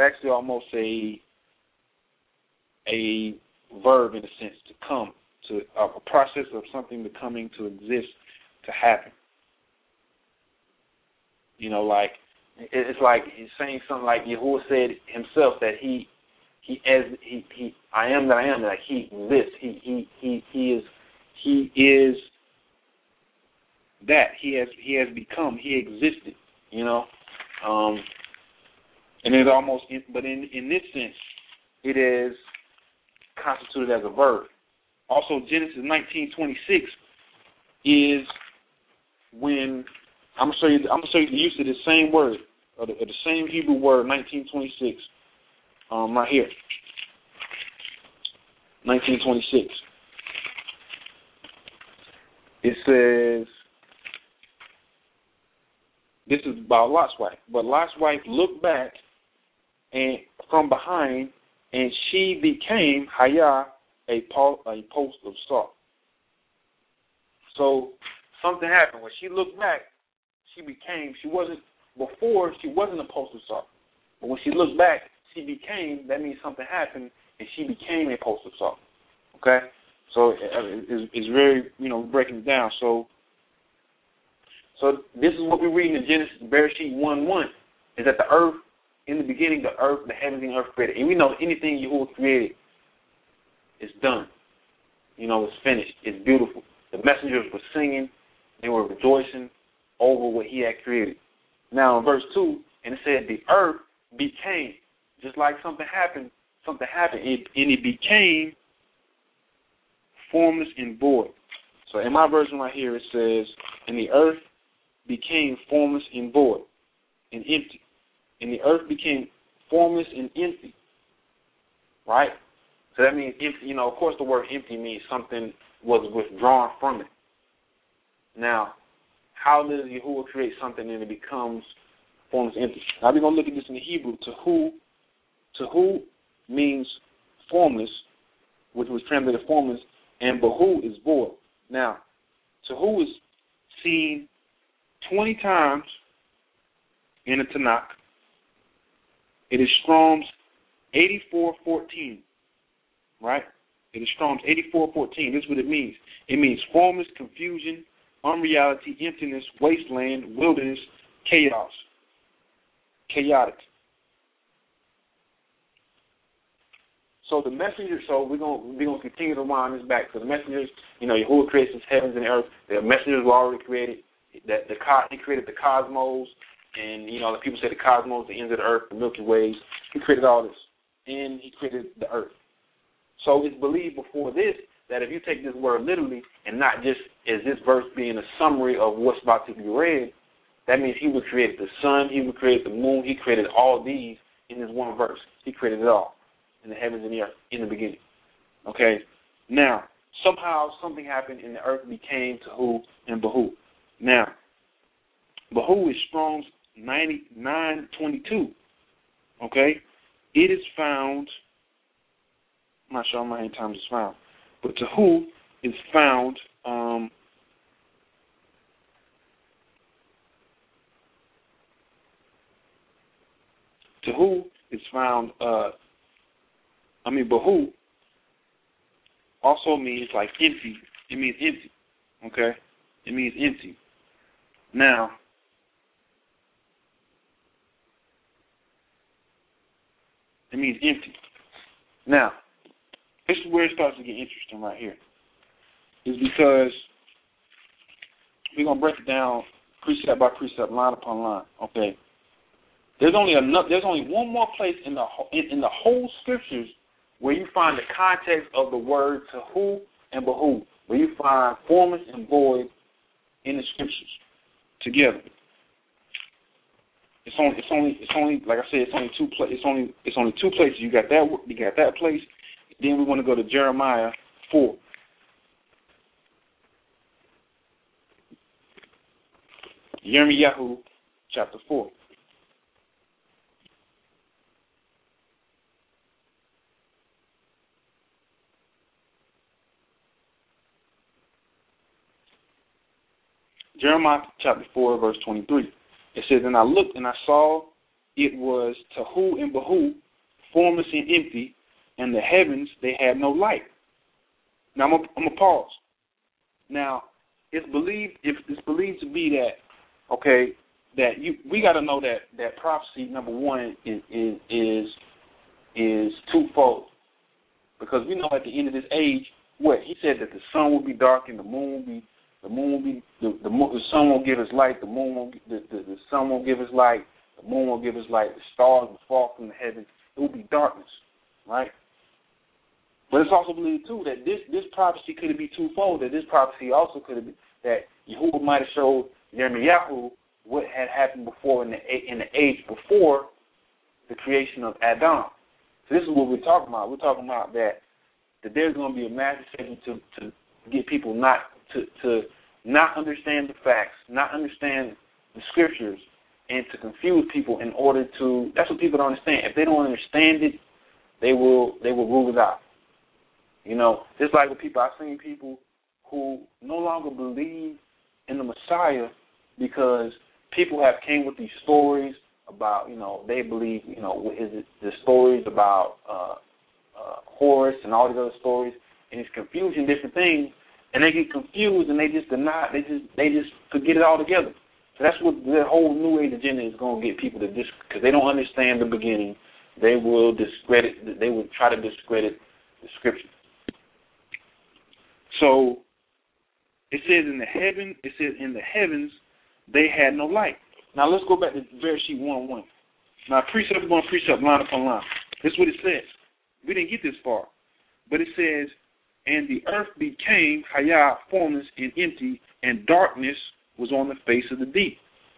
a verb in a sense, to come, to a process of something becoming, to exist, to happen. Like it's like he's saying something like Yahuwah said himself that he I am that I am, like he exists. He is that. He has become. He existed. And it almost, but in this sense, it is constituted as a verb. Also, Genesis 19:26 is when I'm gonna show you the use of the same word, or the same Hebrew word, 19:26, right here. 19:26. It says, this is about Lot's wife. But Lot's wife looked back and from behind, and she became Hayah, a post of salt. So something happened. When she looked back, she wasn't a post of salt. But when she looked back, that means something happened, and she became a post of salt. Okay? So it's very, breaking it down. So this is what we read in Genesis, Bereshit 1:1, is that the earth, in the beginning, the heavens and earth created. And we know anything Yahuwah created is done. It's finished. It's beautiful. The messengers were singing. They were rejoicing over what he had created. Now, in verse 2, and it said the earth became, just like something happened, and it became formless and void. So in my version right here, it says, and the earth became formless and void and empty. And the earth became formless and empty. Right? So that means empty. Of course the word empty means something was withdrawn from it. Now, how does Yahuwah create something and it becomes formless and empty? Now we're going to look at this in the Hebrew. Tahu means formless, which was translated formless, and Bahu is void. Now, Tahu is seen 20 times in the Tanakh. It is Strong's 84:14, right? It is Strong's 84:14. This is what it means. It means formless, confusion, unreality, emptiness, wasteland, wilderness, chaos, chaotic. So the messengers, so we're gonna continue to wind this back. So the messengers, Yahuwah creates the heavens and the earth. The messengers were already created. He created the cosmos, and the people say the cosmos, the ends of the earth, the Milky Ways. He created all this, and he created the earth. So it's believed before this that if you take this word literally and not just as this verse being a summary of what's about to be read, that means he would create the sun, he would create the moon, he created all these in this one verse. He created it all in the heavens and the earth in the beginning. Okay? Now, somehow something happened and the earth became Tahu and Bahu. Now, Bahu is Strong's 922. Okay? It is found, I'm not sure how many times it's found, but Tahu is found, Bahu also means like empty. It means empty. Okay? It means empty. Now, it means empty. Now, this is where it starts to get interesting right here. Is because we're going to break it down precept by precept, line upon line. Okay? There's only one more place in the whole scriptures where you find the context of the word Tahu and Bahu, where you find formless and void in the scriptures together. It's only like I said, it's only two places. You got that place. Then we want to go to Jeremiah 4. Yirmiyahu chapter 4. Jeremiah chapter 4, verse 23. It says, "And I looked and I saw it was Tahu and Bahu, formless and empty, and the heavens, they had no light." Now, I'm going to pause. Now, it's believed to be that, okay, that we got to know that prophecy, number one, is twofold. Because we know at the end of this age, he said that the sun will be dark and the sun won't give us light, the sun won't give us light, the moon won't give us light, the stars will fall from the heavens. It will be darkness, right? But it's also believed too that this prophecy could be twofold. That this prophecy also could have been that Yahuwah might have showed Yirmiyahu what had happened before in the age before the creation of Adam. So this is what we're talking about. We're talking about that there's going to be a massive decision to get people not to not understand the facts, not understand the scriptures, and to confuse people in order to. That's what people don't understand. If they don't understand it, they will rule it out. Just like with people, I've seen people who no longer believe in the Messiah because people have came with these stories about, they believe, the stories about Horus and all these other stories, and it's confusing different things, and they get confused and they just deny, they just forget it all together. So that's what the whole New Age agenda is going to get people to because they don't understand the beginning. They will try to discredit the scripture. So it says in the heavens they had no light. Now let's go back to Bereshit 1:1. Now precept upon precept, line upon line. This is what it says. We didn't get this far, but it says, "And the earth became Hayah, formless and empty, and darkness was on the face of the deep."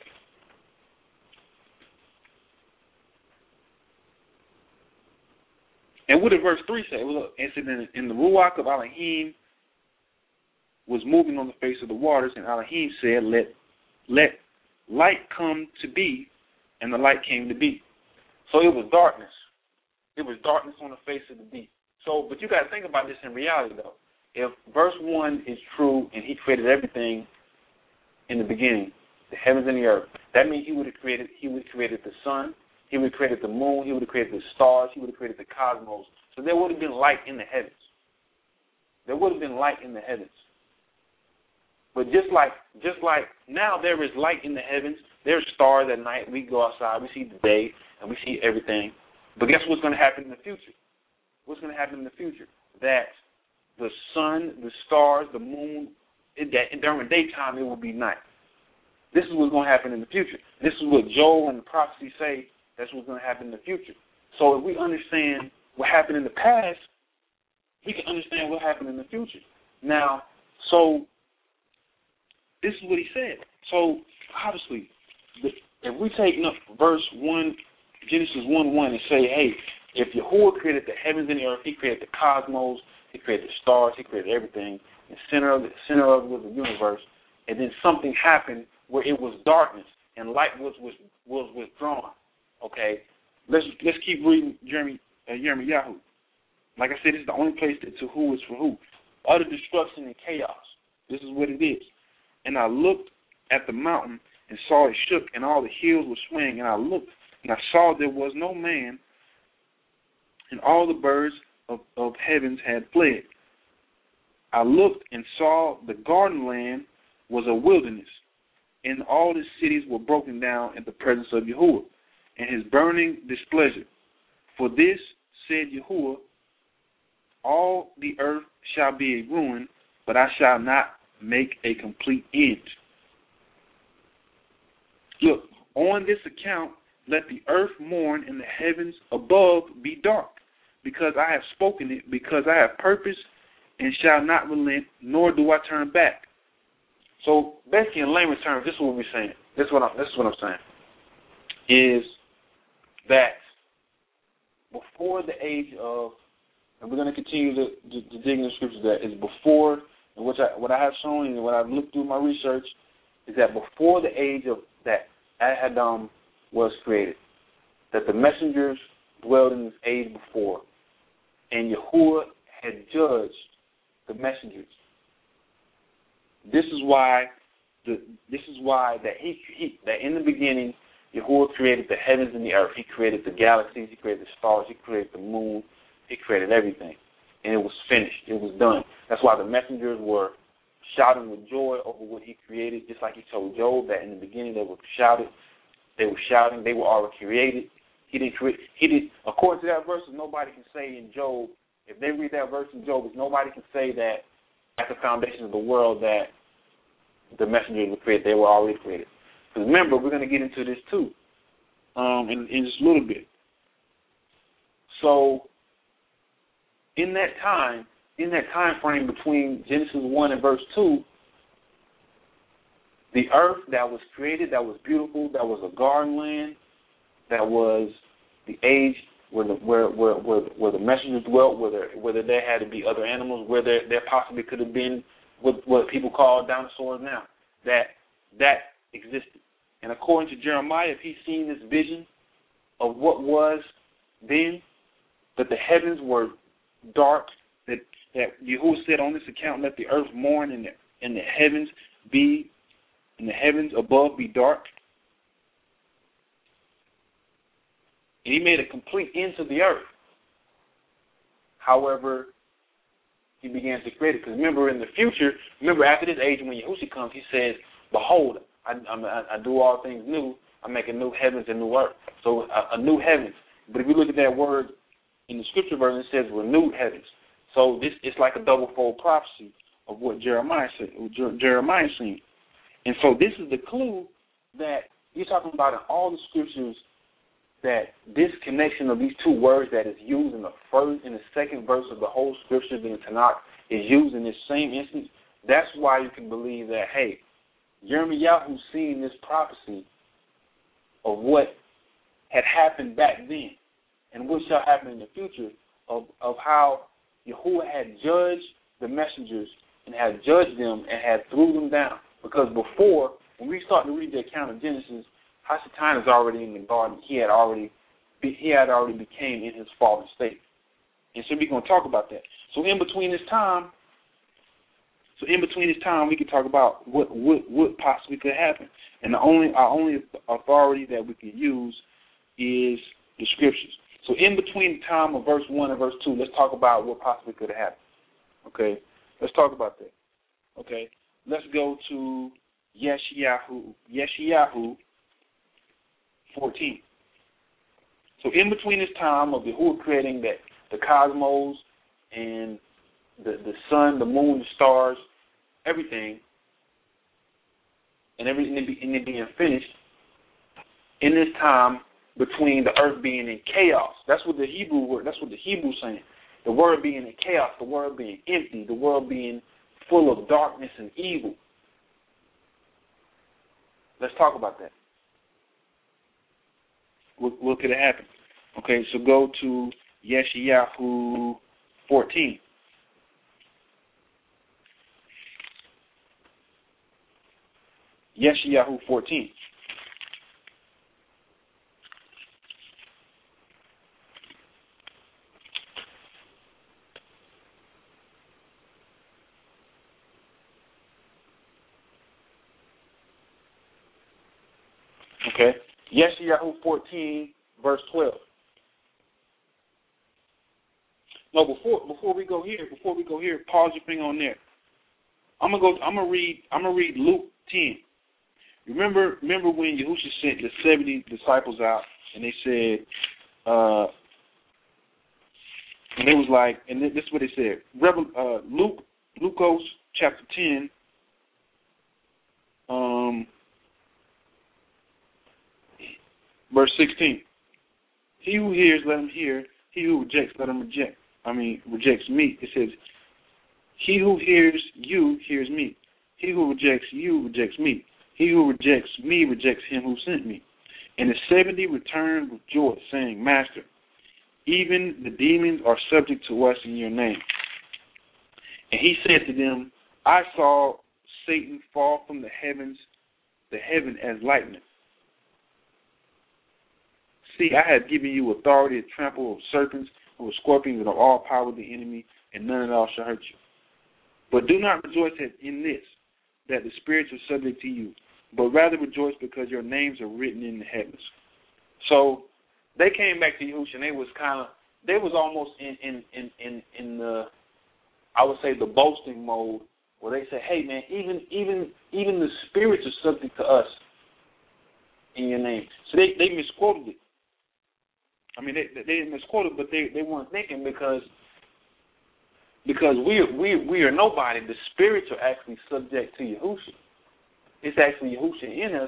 And what did verse 3 say? Look, it said, "In the Ruach of Elohim was moving on the face of the waters, and Elohim said, let light come to be, and the light came to be." So it was darkness. It was darkness on the face of the deep. So, but you got to think about this in reality, though. If verse 1 is true, and he created everything in the beginning, the heavens and the earth, that means he would have created the sun, he would have created the moon, he would have created the stars, he would have created the cosmos. So there would have been light in the heavens. There would have been light in the heavens. But just like now there is light in the heavens, there's stars at night, we go outside, we see the day, and we see everything. But guess what's going to happen in the future? what's going to happen in the future. That the sun, the stars, the moon, that during daytime it will be night. This is what's going to happen in the future. This is what Joel and the prophecy say. That's what's going to happen in the future. So if we understand what happened in the past, we can understand what happened in the future. Now, so this is what he said. So obviously, if we take verse 1, Genesis 1:1, and say, hey, if Yahuwah created the heavens and the earth, he created the cosmos, he created the stars, he created everything, the center of it was the universe, and then something happened where it was darkness and light was withdrawn. Okay, let's keep reading Yirmiyahu. Like I said, this is the only place that to who is for who. Utter destruction and chaos. This is what it is. And I looked at the mountain and saw it shook, and all the hills were swaying. And I looked, and I saw there was no man, and all the birds of heavens had fled. I looked and saw the garden land was a wilderness, and all the cities were broken down at the presence of Yahuwah, and his burning displeasure. For this, said Yahuwah, all the earth shall be a ruin, but I shall not make a complete end. Look, on this account, let the earth mourn and the heavens above be dark, because I have spoken it, because I have purpose and shall not relent, nor do I turn back. So basically, in layman's terms, this is what we're saying. This is what I'm saying. Is that before the age of, and we're going to continue to dig in the scriptures, that is before, and what I have shown and what I've looked through my research, is that before the age of that Adam was created, that the messengers dwelled in this age before, and Yahuwah had judged the messengers. This is why that in the beginning Yahuwah created the heavens and the earth. He created the galaxies. He created the stars. He created the moon. He created everything, and it was finished. It was done. That's why the messengers were shouting with joy over what he created, just like he told Job that in the beginning they were shouting. They were already created. He did. According to that verse, nobody can say in Job. If they read that verse in Job, nobody can say that at the foundation of the world that the messengers were created. They were already created. Because remember, we're going to get into this too in just a little bit. So in that time frame between Genesis 1 and verse 2, the earth that was created, that was beautiful, that was a garden land, that was the age where the messengers dwelt, whether there had to be other animals, where there possibly could have been what people call dinosaurs now, that existed. And according to Jeremiah, if he's seen this vision of what was then, that the heavens were dark, that Yahuwah said on this account, let the earth mourn and the heavens above be dark. And he made a complete end to the earth. However, he began to create it. Because remember, in the future, after this age, when Yahushua comes, he says, behold, I do all things new. I make a new heavens and new earth. So a new heavens. But if you look at that word in the scripture version, it says renewed heavens. So this is like a double-fold prophecy of what Jeremiah said, Jeremiah seen. And so this is the clue that you're talking about in all the scriptures, that this connection of these two words that is used in the second verse of the whole scriptures in the Tanakh is used in this same instance. That's why you can believe that, hey, Yirmiyahu seen this prophecy of what had happened back then and what shall happen in the future of how Yahuwah had judged the messengers and had judged them and had threw them down. Because before, when we start to read the account of Genesis, Hasatan is already in the garden. He had already became in his fallen state. And so we're going to talk about that. So in between this time, we can talk about what possibly could happen. And our only authority that we can use is the scriptures. So in between the time of verse 1 and verse 2, let's talk about what possibly could have happened. Okay? Let's talk about that. Okay? Let's go to Yeshayahu 14. So in between this time of Yahuwah creating the the cosmos and the sun, the moon, the stars, everything, and it being finished in this time between the earth being in chaos. That's what the Hebrew word. That's what the Hebrew's saying. The world being in chaos, the world being empty, the world being full of darkness and evil. Let's talk about that. What could have happened? Okay, so go to Yeshayahu 14. Yeshayahu 14. Okay. Yeshayahu 14, verse 12. No, before we go here, pause your finger on there. I'm gonna read Luke 10. Remember when Yahushua sent the 70 disciples out, and they said, and they was like, and this is what they said. Lucas chapter 10, verse 16. He who hears, let him hear. He who rejects, let him reject. Rejects me. It says, he who hears you hears me. He who rejects you rejects me. He who rejects me rejects him who sent me. And the 70 returned with joy, saying, Master, even the demons are subject to us in your name. And he said to them, I saw Satan fall from the heaven as lightning. See, I have given you authority to trample of serpents, of scorpions, and of all power of the enemy, and none at all shall hurt you. But do not rejoice in this, that the spirits are subject to you, but rather rejoice because your names are written in the heavens. So they came back to Yahushua, and they was almost in the, I would say, the boasting mode, where they say, hey man, even the spirits are subject to us in your name. So they misquoted it. They didn't misquote it, but they weren't thinking because we are nobody. The spirits are actually subject to Yahushua. It's actually Yahushua in us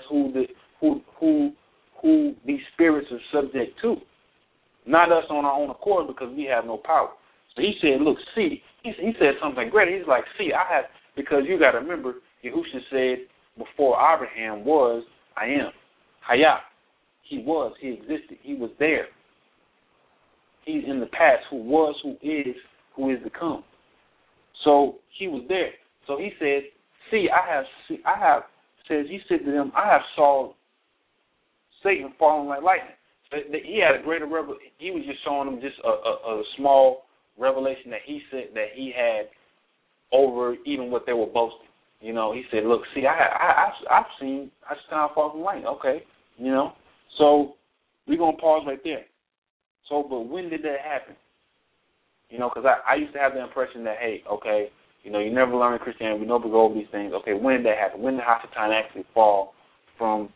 who these spirits are subject to, not us on our own accord because we have no power. So he said, look, see, he said something great. He's like, see, I have, because you got to remember, Yahushua said before Abraham was, I am. Hayah. He was, he existed, he was there. He's in the past, who was, who is to come. So he was there. So he said, see, he said to them, I have saw Satan falling like lightning. So he had a greater revelation. He was just showing them just a small revelation that he said that he had over even what they were boasting. He said, look, see, I've seen Satan fall from lightning. Okay, So we're gonna pause right there. So, but when did that happen? Because I used to have the impression that, hey, okay, you never learn in Christianity, we never go over these things. Okay, when did that happen? When did Hasatan actually fall from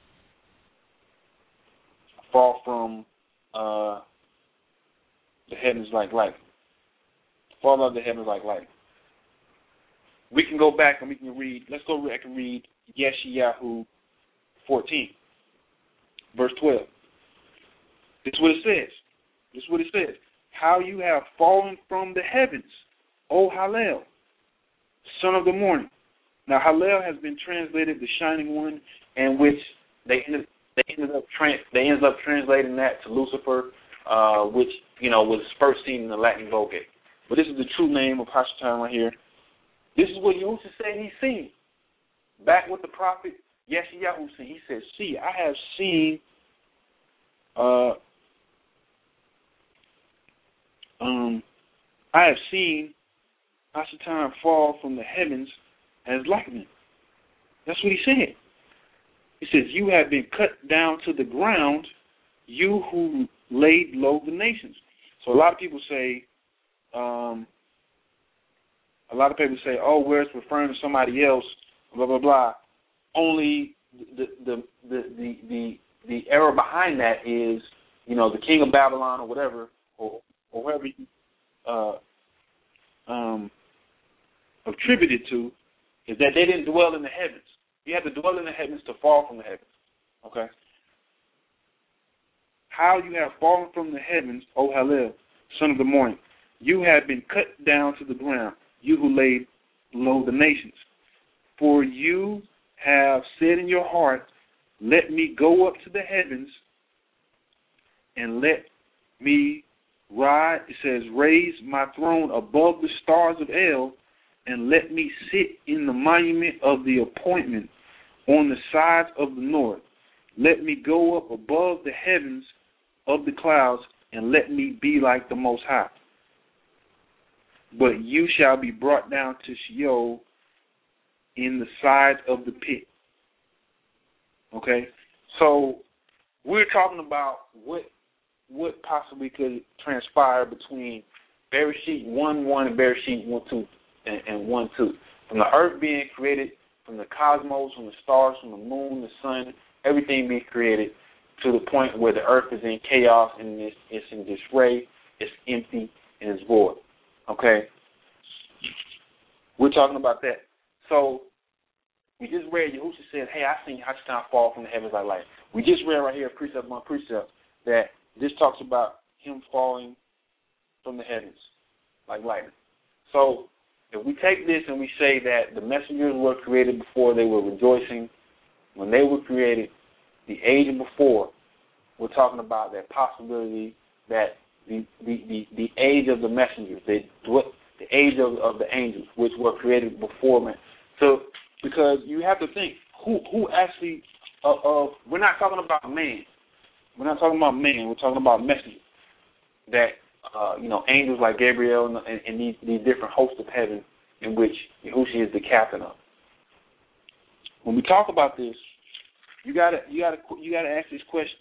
the heavens like lightning? Fall out of the heavens like lightning. We can go back and we can read. Let's go back and read Yeshayahu 14, verse 12. This is what it says. How you have fallen from the heavens, O Hallel, son of the morning. Now Hallel has been translated the shining one, and which they ended up translating that to Lucifer, which was first seen in the Latin Vulgate. But this is the true name of Hasatan right here. This is what Yahushua said he's seen. Back with the prophet Yeshayahu, he said, see, I have seen Hasatan fall from the heavens as lightning. That's what he said. He says, you have been cut down to the ground, you who laid low the nations. So a lot of people say, oh, where it's referring to somebody else, blah, blah, blah. Only the error behind that is, the king of Babylon or whatever, or whoever attributed to is that they didn't dwell in the heavens. You have to dwell in the heavens to fall from the heavens. Okay? How you have fallen from the heavens, O Hallel, son of the morning. You have been cut down to the ground, you who laid low the nations. For you have said in your heart, let me go up to the heavens and let me ride, it says, raise my throne above the stars of El, and let me sit in the monument of the appointment on the sides of the north. Let me go up above the heavens of the clouds, and let me be like the Most High. But you shall be brought down to Sheol in the sides of the pit. Okay? So we're talking about what possibly could transpire between Bereshit 1:1 and Bereshit 1:2 and 1:2. From the earth being created, from the cosmos, from the stars, from the moon, the sun, everything being created to the point where the earth is in chaos and it's in disarray, it's empty, and it's void. Okay? We're talking about that. So we just read, Yahushua said, hey, I seen Hashem fall from the heavens like light. We just read right here, precept upon precept, that this talks about him falling from the heavens like lightning. So if we take this and we say that the messengers were created before they were rejoicing, when they were created, the age before, we're talking about that possibility that the age of the messengers, the age of the angels, which were created before man. So because you have to think, who actually, we're not talking about man. We're not talking about man. We're talking about messengers. That, angels like Gabriel and these different hosts of heaven in which Yahushua is the captain of. When we talk about this, you gotta ask this question: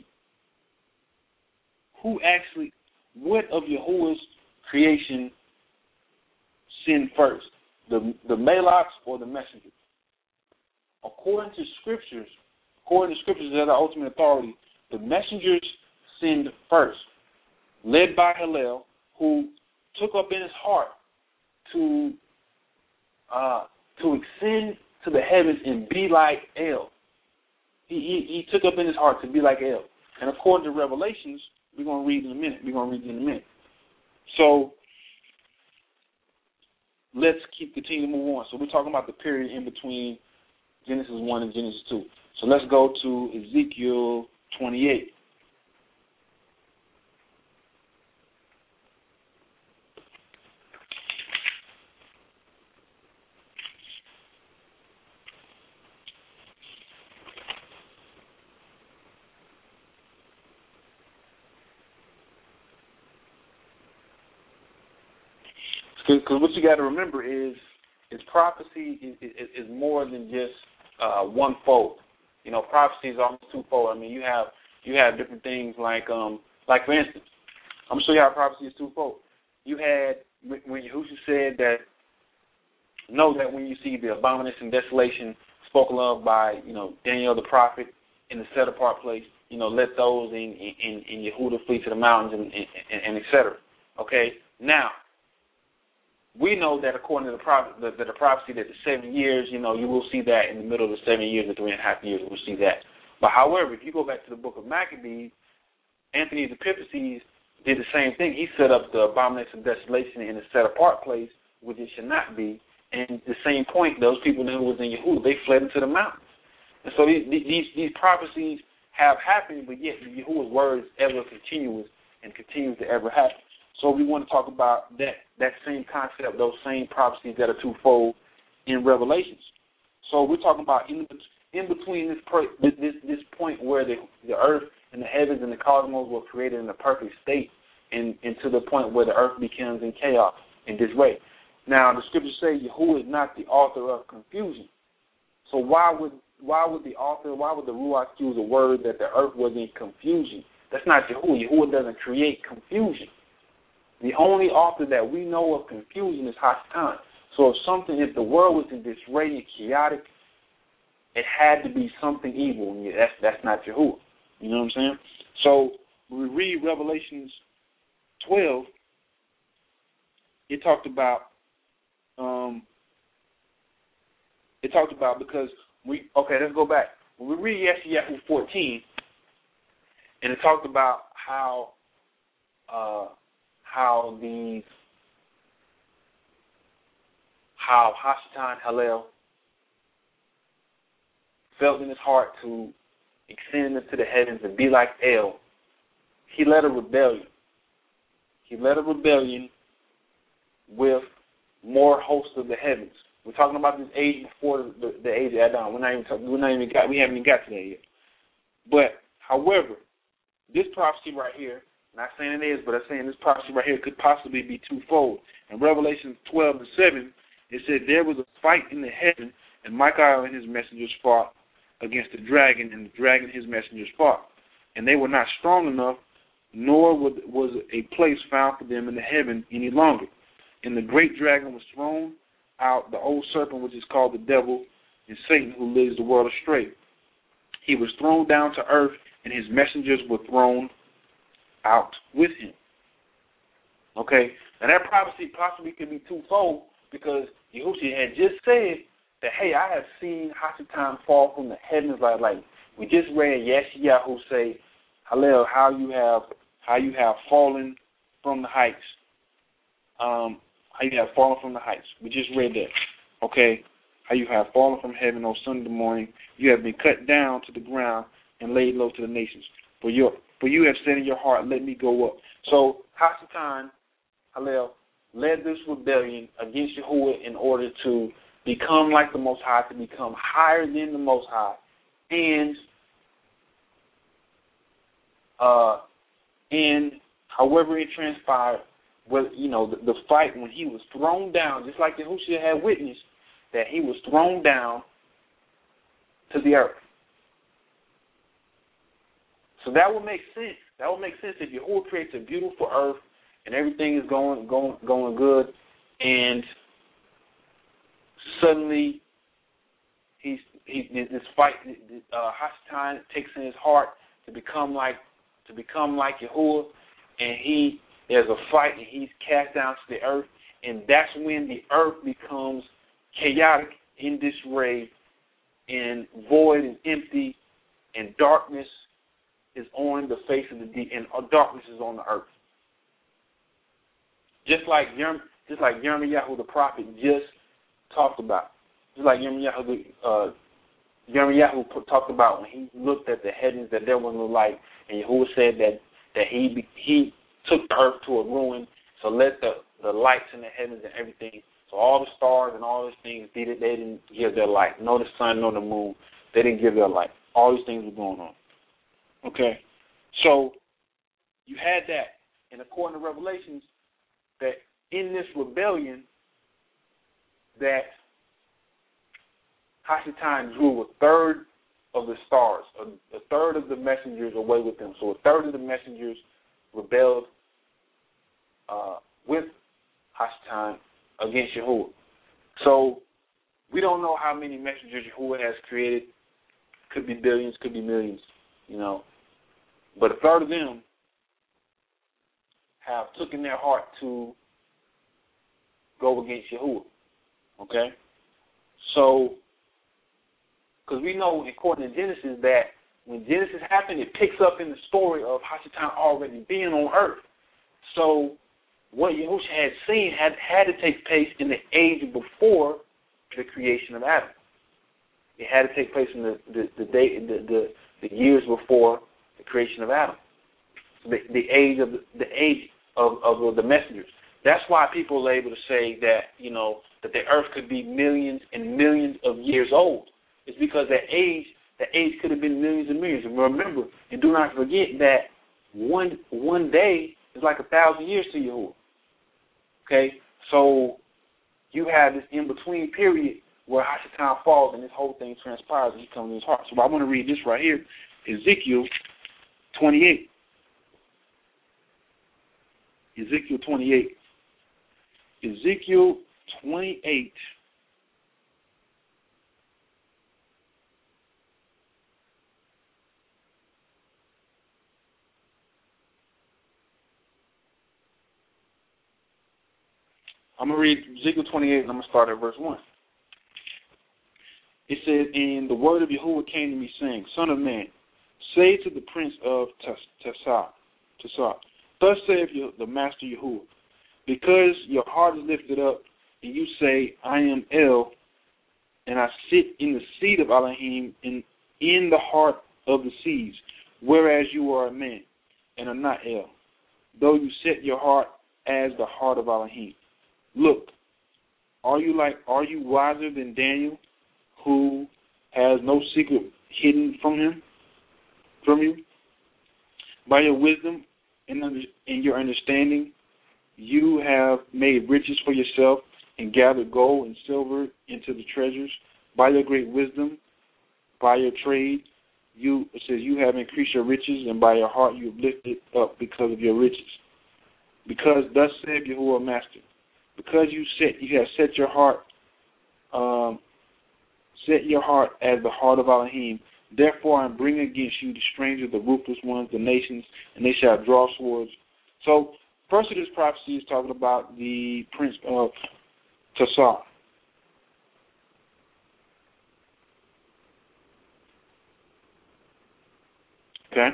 what of Yahuwah's creation sinned first, the Malaks or the messengers? According to scriptures that are ultimate authority, the messengers sinned first, led by Hillel, who took up in his heart to ascend to the heavens and be like El. He took up in his heart to be like El. And according to Revelations, we're going to read in a minute. So let's continue to move on. So we're talking about the period in between Genesis 1 and Genesis 2. So let's go to Ezekiel 28. Because what you got to remember is prophecy is more than just one-fold. Prophecy is almost two-fold. I mean, you have different things like for instance, I'm going to show you how prophecy is two-fold. You had, when Yahushua said that, know that when you see the abomination and desolation spoken of by, Daniel the prophet in the set-apart place, let those in Yehuda flee to the mountains and et cetera. Okay? Now, we know that according to the prophecy that the 7 years, you will see that in the middle of the 7 years, the 3.5 years, we'll see that. But however, if you go back to the book of Maccabees, Anthony of Epiphanes did the same thing. He set up the abomination of desolation in a set-apart place, which it should not be. And the same point, those people who was in Yehuda, they fled into the mountains. And so these prophecies have happened, but yet Yahuwah's word is ever continuous and continues to ever happen. So we want to talk about that same concept, those same prophecies that are twofold in Revelations. So we're talking about in between this point where the earth and the heavens and the cosmos were created in a perfect state, and to the point where the earth becomes in chaos in disarray. Now the scriptures say Yahuwah is not the author of confusion. So why would the Ruach use a word that the earth was in confusion? That's not Yahuwah. Yahuwah doesn't create confusion. The only author that we know of confusion is Hasatan. So if the world was in disarray and chaotic, it had to be something evil, and that's not Yahuwah. You know what I'm saying? So when we read Revelations 12, it talked about because let's go back. When we read Yeshayahu 14, and it talked about how Hashatan Hallel felt in his heart to extend into the heavens and be like El. He led a rebellion. With more hosts of the heavens. We're talking about this age before the age of Adam. We haven't even got to that yet. But however, this prophecy right here, not saying it is, but I'm saying this prophecy right here could possibly be twofold. In Revelation 12:7, it said there was a fight in the heaven, and Michael and his messengers fought against the dragon, and the dragon and his messengers fought. And they were not strong enough, nor was a place found for them in the heaven any longer. And the great dragon was thrown out, the old serpent, which is called the devil, and Satan, who leads the world astray. He was thrown down to earth, and his messengers were thrown out with him. Okay? Now that prophecy possibly could be twofold, because Yahushua had just said that, hey, I have seen Hashatan fall from the heavens like we just read Yeshayahu say, Hallel, how you have fallen from the heights. How you have fallen from the heights. We just read that. Okay? How you have fallen from heaven, O son of the morning. You have been cut down to the ground and laid low to the nations. For you have said in your heart, let me go up. So Hashatan, Hallel, led this rebellion against Yahuwah in order to become like the Most High, to become higher than the Most High. And however it transpired, the fight when he was thrown down, just like Yahushua had witnessed, that he was thrown down to the earth. So that would make sense. That would make sense if Yahuwah creates a beautiful earth and everything is going good, and suddenly this fight, Hashatan takes in his heart to become like Yahuwah, and there's a fight, and he's cast down to the earth, and that's when the earth becomes chaotic, in disarray, and void and empty, and darkness is on the face of the deep, and darkness is on the earth. Just like Yirmiyahu the prophet just talked about. Just like Yirmiyahu talked about when he looked at the heavens, that there was no light, and Yahuwah said that he took the earth to a ruin, so let the lights in the heavens and everything, so all the stars and all these things, they didn't give their light. Nor the sun, nor the moon, they didn't give their light. All these things were going on. Okay? So you had that, and according to Revelations, that in this rebellion, that Hashatan drew a third of the stars, a third of the messengers away with them. So a third of the messengers rebelled with Hashatan against Yahuwah. So we don't know how many messengers Yahuwah has created. Could be billions, could be millions, But a third of them have taken their heart to go against Yahuwah. Okay? So, because we know, according to Genesis, that when Genesis happened, it picks up in the story of Hashatan already being on earth. So, what Yahushua had seen had to take place in the age before the creation of Adam. It had to take place in the years before the creation of Adam. The age of the messengers. That's why people are able to say that that the earth could be millions and millions of years old. It's because the age could have been millions and millions. And remember, and do not forget that one day is like 1,000 years to Yahuwah. Okay, so you have this in between period where Hashatan falls and this whole thing transpires and he comes in his heart. So I want to read this right here, Ezekiel 28. Ezekiel 28. Ezekiel 28. I'm going to read Ezekiel 28, and I'm going to start at verse 1. It says, and the word of Yahuwah came to me, saying, Son of man, say to the prince of Tassar, thus saith the master Yahuwah, because your heart is lifted up, and you say, I am El, and I sit in the seat of Elohim in the heart of the seas, whereas you are a man, and are not El, though you set your heart as the heart of Elohim. Look, are you wiser than Daniel, who has no secret hidden from you? By your wisdom and your understanding, you have made riches for yourself and gathered gold and silver into the treasures. By your great wisdom, by your trade, it says you have increased your riches, and by your heart you have lifted up because of your riches. Because thus saith Yahuwah Master, because you have set your heart as the heart of Elohim. Therefore, I am bringing against you the strangers, the ruthless ones, the nations, and they shall draw swords. So, first of this prophecy is talking about the prince of Tassar. Okay?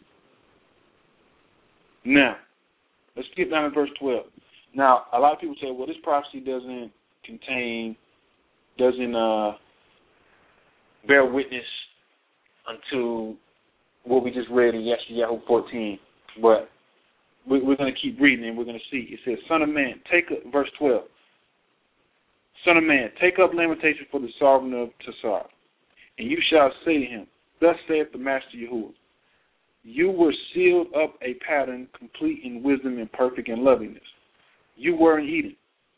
Now, let's get down to verse 12. Now, a lot of people say, well, this prophecy doesn't bear witness unto what we just read in Yeshayahu 14. But we're going to keep reading and we're going to see. It says, Son of man, verse 12. Son of man, take up lamentation for the sovereign of Tassar, and you shall say to him, thus saith the Master Yahuwah, you were sealed up a pattern complete in wisdom and perfect in loveliness. You were in Eden.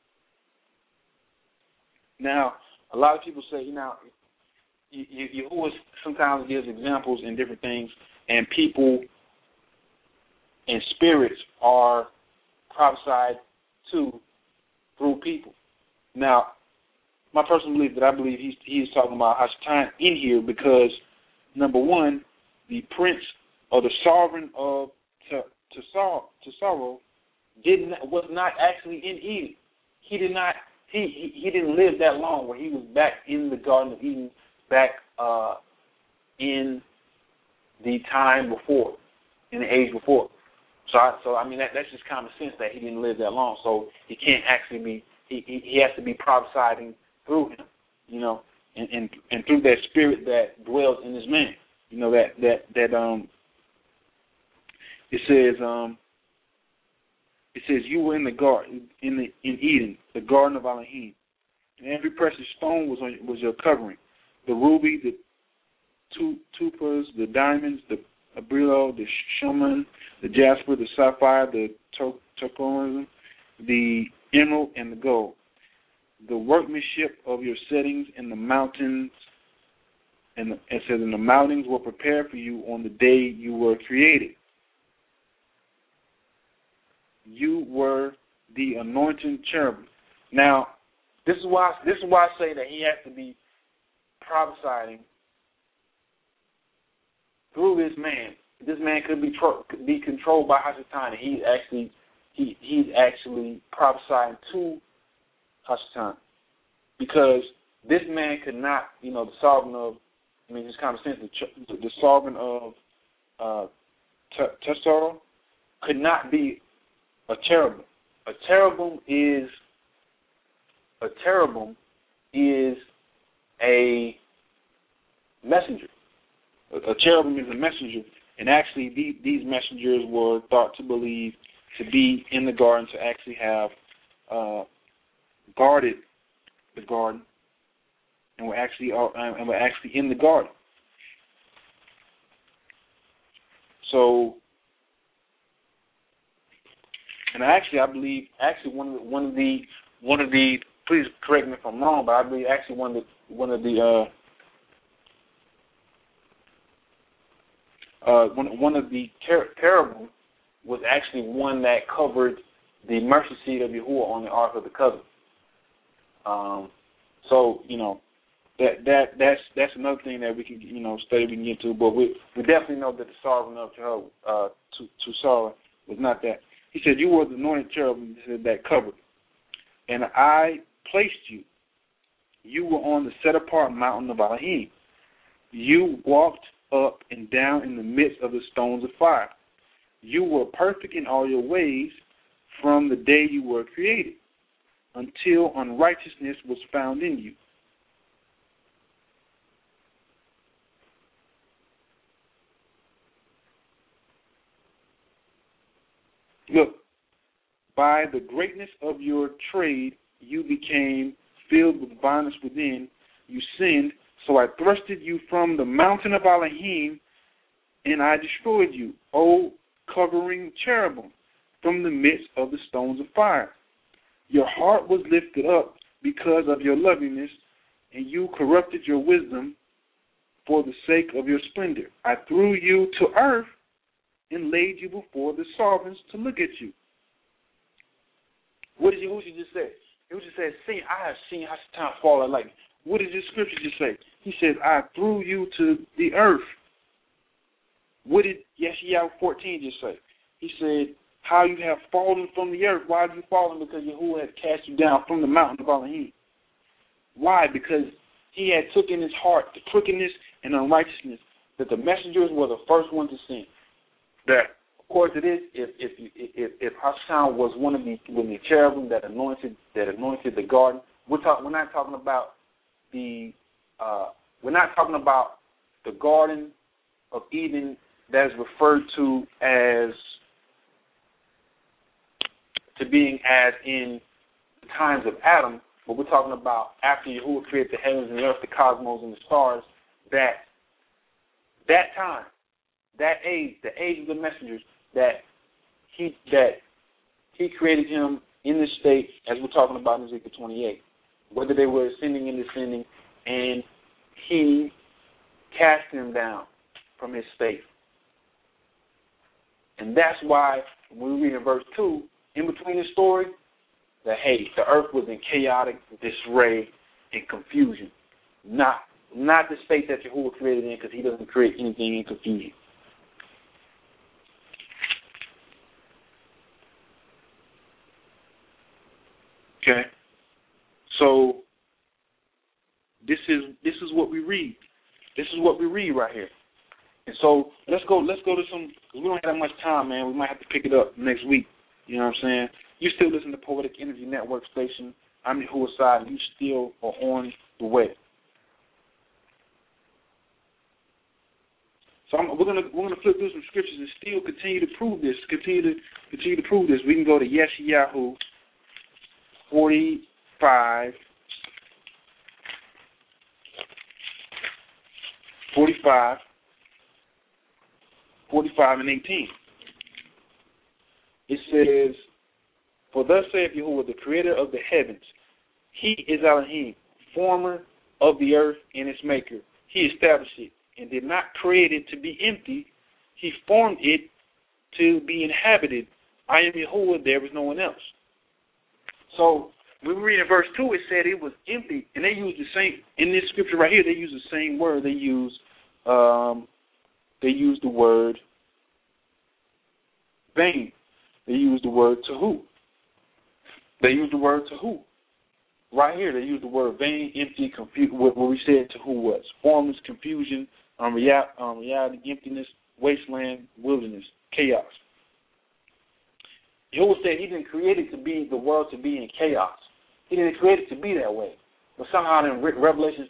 Now, a lot of people say, Yahuwah sometimes gives examples in different things, and people and spirits are prophesied to through people. Now, my personal belief that I believe he's talking about Hashatan in here because, number one, the prince or the sovereign of Tassaro was not actually in Eden. He didn't live that long where he was back in the Garden of Eden, back in the time before, in the age before. So I mean that's just common sense that he didn't live that long. So he can't actually be. He has to be prophesying through him, and through that spirit that dwells in this man. It says you were in the garden in Eden, the garden of Elohim, and every precious stone was your covering. The ruby, the topaz, the diamonds, the beryl, the shuman, the jasper, the sapphire, the turquoise, the emerald, and the gold. The workmanship of your settings in the mountains, and it says, and the mountains were prepared for you on the day you were created. You were the anointed cherubim. Now, this is why I say that he has to be prophesying through this man. This man could be controlled by Hashatan, and he's actually prophesying to Hashatan, because this man could not, the sovereign of, just common sense, the sovereign of Tassaro could not be a cherubim. A cherubim is a messenger. A cherubim is a messenger, and actually these messengers were thought to believe to be in the garden, to actually have guarded the garden, and were actually in the garden. So, and I believe one of the please correct me if I'm wrong, but I believe actually one of the cherubim was actually one that covered the mercy seat of Yahuwah on the Ark of the Covenant. So that's another thing that we can study, we can get to, but we definitely know that the sovereign of Jehovah Tassar was not that. He said, you were the anointed cherubim that covered. and I placed you. You were on the set-apart mountain of Elohim. You walked up and down in the midst of the stones of fire. You were perfect in all your ways from the day you were created, until unrighteousness was found in you. Look, by the greatness of your trade, you became filled with violence within. You sinned, so I thrusted you from the mountain of Elohim, and I destroyed you, O covering cherubim, from the midst of the stones of fire. Your heart was lifted up because of your loveliness, and you corrupted your wisdom for the sake of your splendor. I threw you to earth and laid you before the sovereigns to look at you. What did Yahushua just say? Yahushua said, I have seen how time fall like. What did the scripture just say? He said, I threw you to the earth. What did Yeshayahu 14 just say? He said, how you have fallen from the earth. Why have you fallen? Because Yahuwah had cast you down from the mountain of Elohim. Why? Because he had took in his heart the crookedness and unrighteousness, that the messengers were the first ones to sin. That, of course, it is. If Hashem was one of the cherubim that anointed the garden, we're not talking about the Garden of Eden that is referred to as being as in the times of Adam, but we're talking about after Yahuwah created the heavens and the earth, the cosmos and the stars. That time, that age, the age of the messengers, that he created him in this state, as we're talking about in Ezekiel 28, whether they were ascending and descending, and he cast them down from his state. And that's why when we read in verse 2, in between the story, that, hey, the earth was in chaotic disarray and confusion. Not the state that Yahuwah created in, because he doesn't create anything in confusion. Okay? So this is what we read. This is what we read right here. And so let's go to some, because we don't have that much time, man. We might have to pick it up next week. You know what I'm saying? You still listen to Poetic Energy Network Station. I'm Yahuwah Side, and you still are on the way. So we're gonna flip through some scriptures and still continue to prove this. Continue to prove this. We can go to Yeshayahu 45 and 18. It says, for thus saith Yahuwah, the creator of the heavens, he is Elohim, former of the earth and its maker. He established it and did not create it to be empty. He formed it to be inhabited. I am Yahuwah, there is no one else. So when we read in verse 2, it said it was empty, and they use the same, in this scripture right here, they use the same word. They use the word vain. They use the word tahu. Right here, they use the word vain, empty, confused. What we said tahu was formless, confusion, reality, emptiness, wasteland, wilderness, chaos. Yahuwah said he didn't create it to be the world to be in chaos. He didn't create it to be that way. But somehow in Genesis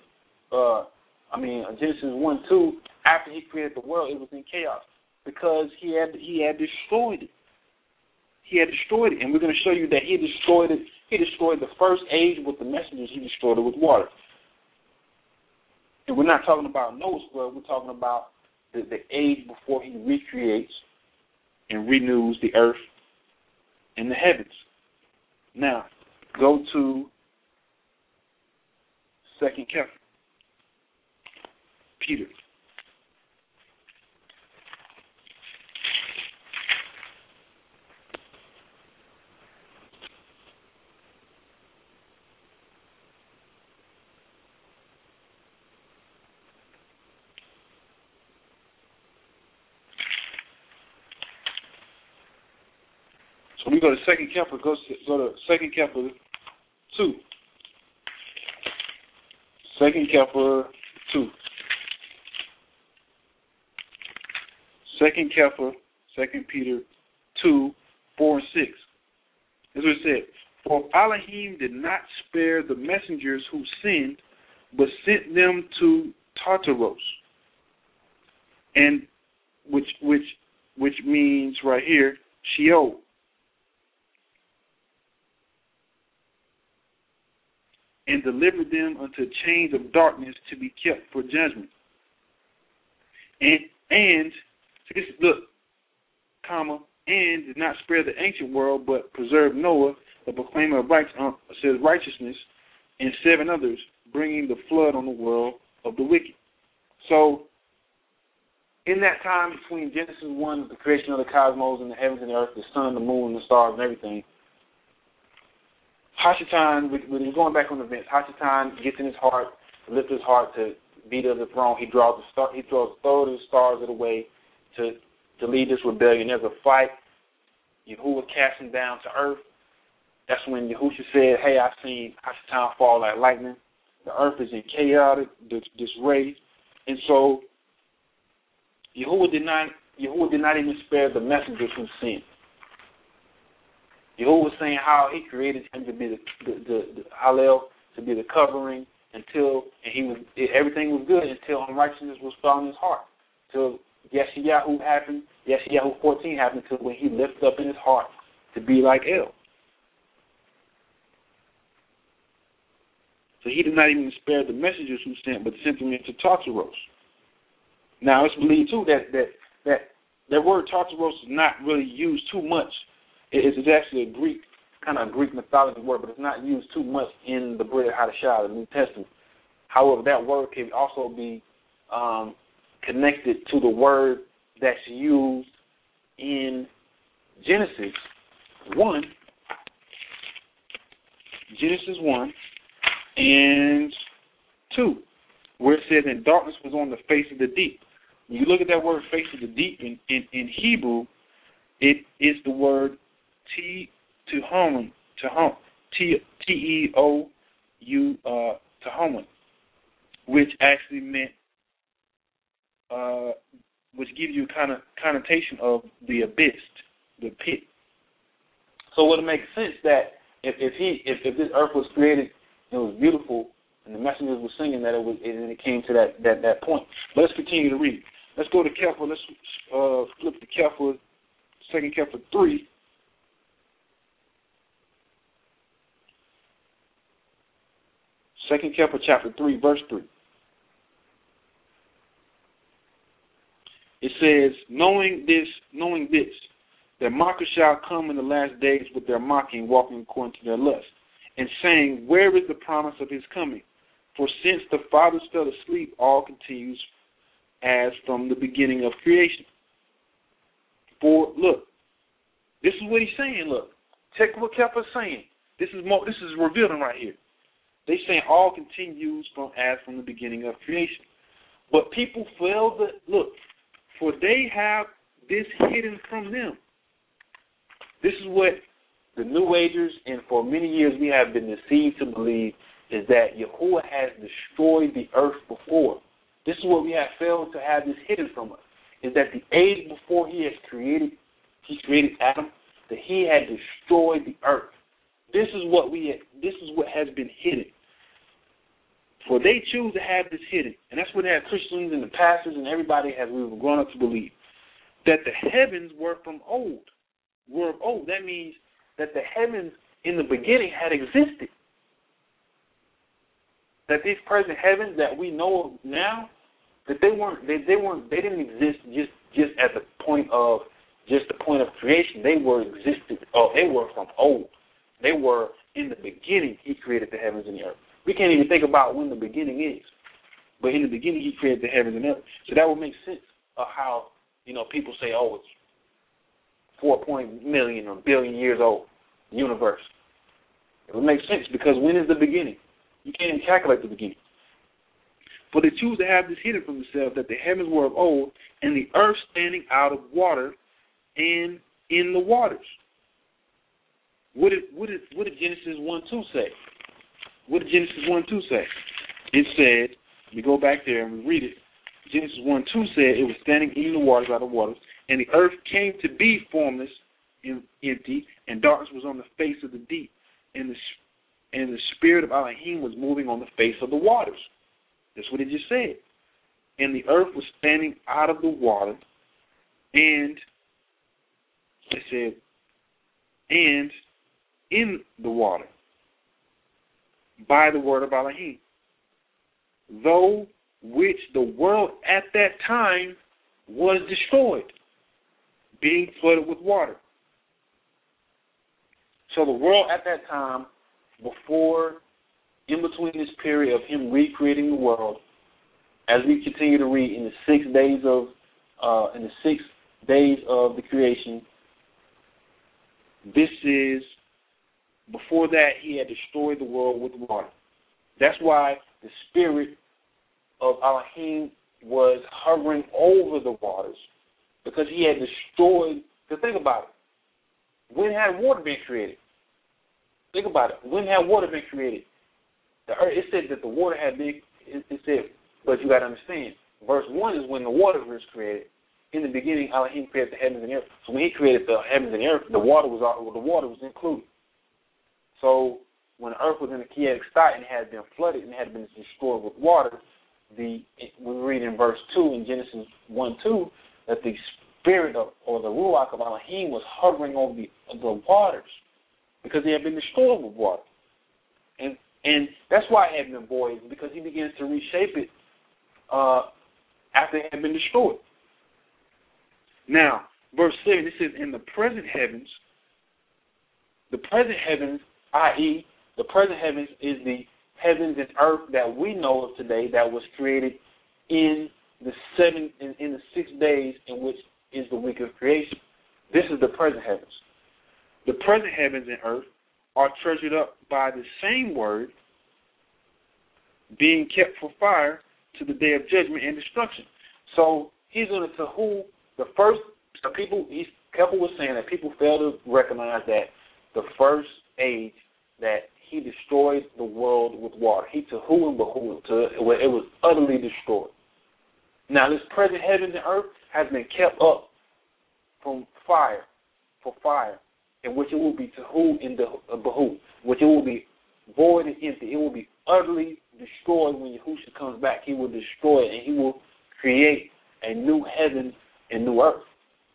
1:2, after he created the world, it was in chaos because he had destroyed it. He had destroyed it, and we're going to show you that he destroyed it. He destroyed the first age with the messengers. He destroyed it with water. And we're not talking about Noah's flood. We're talking about the age before he recreates and renews the earth and the heavens. Now, go to 2 Kepler. Peter. So we go to 2 Kepler. Go to 2 Kepler 2. 2 Kepler 2. 2 Kepler, 2 Peter 2, 4 and 6. That's what it said. For Elohim did not spare the messengers who sinned, but sent them to Tartarus, and which means right here Sheol. And delivered them unto chains of darkness to be kept for judgment. And look, comma, and did not spare the ancient world, but preserved Noah, the proclaimer of righteousness, and 7 others, bringing the flood on the world of the wicked. So, in that time between Genesis 1, the creation of the cosmos and the heavens and the earth, the sun, the moon, the stars, and everything, Hashatan, when he's going back on events, Hashatan gets in his heart, lifts his heart to be to the throne. He throws the stars of the way to lead this rebellion. There's a fight. Yahuwah casts him down to earth. That's when Yahusha said, hey, I've seen Hashatan fall like lightning. The earth is in chaotic disarray. And so Yahuwah did not even spare the messengers who sinned. Yahuwah was saying how he created him to be the Hallel, to be the covering everything was good until unrighteousness was found in his heart. Till Yeshayahu happened, Yeshayahu 14 happened, until when he lifted up in his heart to be like El. So he did not even spare the messengers who sent, but sent them into Tartarus. Now it's believed too that word Tartarus is not really used too much. It's actually a Greek mythology word, but it's not used too much in the Brit Hadashah, the New Testament. However, that word can also be connected to the word that's used in Genesis 1. Genesis 1 and 2, where it says, and darkness was on the face of the deep. When you look at that word face of the deep in Hebrew, it is the word Tehomon, T-E-O-U, Tehomon, which actually meant, which gives you a connotation of the abyss, the pit. So would it make sense that if this earth was created, it was beautiful, and the messengers were singing that and it came to that point. But let's continue to read. Let's go to Kepler. Let's flip to Kepler, 2 Kepler 3. Second Kepler chapter 3, verse 3. It says, knowing this, that mockers shall come in the last days with their mocking, walking according to their lust, and saying, where is the promise of his coming? For since the fathers fell asleep, all continues as from the beginning of creation. For look, this is what he's saying. Look, check what Kepler's saying. This is revealing right here. They saying all continues from the beginning of creation. But people fail to look, for they have this hidden from them. This is what the New Agers, and for many years we have been deceived to believe, is that Yahuwah has destroyed the earth before. This is what we have failed to have this hidden from us, is that the age before he created Adam, that he had destroyed the earth. This is what has been hidden. For they choose to have this hidden. And that's what they have Christians and the pastors and everybody has we've grown up to believe. That the heavens were from old. Were of old. That means that the heavens in the beginning had existed. That these present heavens that we know of now, that they didn't exist just at the point of creation. They were from old. They were in the beginning. He created the heavens and the earth. We can't even think about when the beginning is, but in the beginning he created the heavens and earth. So that would make sense of how people say, oh, it's 4 million or billion years old, the universe. It would make sense because when is the beginning? You can't even calculate the beginning. For they choose to have this hidden from themselves, that the heavens were of old, and the earth standing out of water and in the waters. What did Genesis 1:2 say? What did Genesis 1:2 say? It said, we go back there and we read it. Genesis 1:2 said, it was standing in the waters out of waters, and the earth came to be formless and empty, and darkness was on the face of the deep, and the spirit of Elohim was moving on the face of the waters. That's what it just said. And the earth was standing out of the water, and it said, and in the water, by the word of Elohim, though which the world at that time was destroyed, being flooded with water. So the world at that time, before, in between this period of him recreating the world, as we continue to read in the 6 days of the creation, this is, before that, he had destroyed the world with water. That's why the spirit of Elohim was hovering over the waters, because he had destroyed. Because think about it. When had water been created? Think about it. When had water been created? The earth, it said that the water had been, it said, but you got to understand, verse 1 is when the water was created. In the beginning, Elohim created the heavens and the earth. So when he created the heavens and the earth, the water was included. So when the earth was in the chaotic state and had been flooded and had been destroyed with water, we read in verse 2 in Genesis 1:2 that the spirit or the ruach of Elohim was hovering over the waters because they had been destroyed with water. And that's why it had been void, because he begins to reshape it after it had been destroyed. Now, verse 7, it says, in the present heavens, i.e., the present heavens is the heavens and earth that we know of today that was created in the 6 days in which is the week of creation. This is the present heavens. The present heavens and earth are treasured up by the same word, being kept for fire to the day of judgment and destruction. So he's going to who the first people. Keppel was saying that people fail to recognize that the first age that he destroyed the world with water. He Tahu and Bahu, where it was utterly destroyed. Now this present heavens and earth has been kept up for fire, in which it will be Tahu and Bahu, which it will be void and empty. It will be utterly destroyed when Yahushua comes back. He will destroy it, and he will create a new heaven and new earth.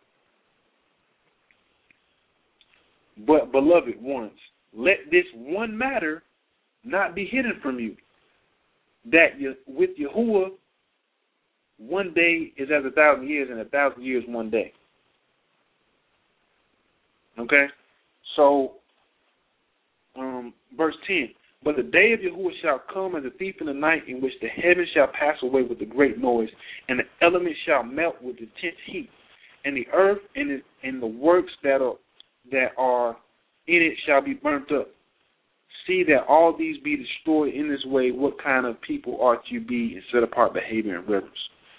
But, beloved ones, let this one matter not be hidden from you, that with Yahuwah 1 day is as 1,000 years, and 1,000 years 1 day. Okay? So, verse 10, but the day of Yahuwah shall come as a thief in the night, in which the heavens shall pass away with a great noise, and the elements shall melt with intense heat, and the earth and the works that are in it shall be burnt up. See that all these be destroyed in this way. What kind of people ought you be in set apart behavior and reverence?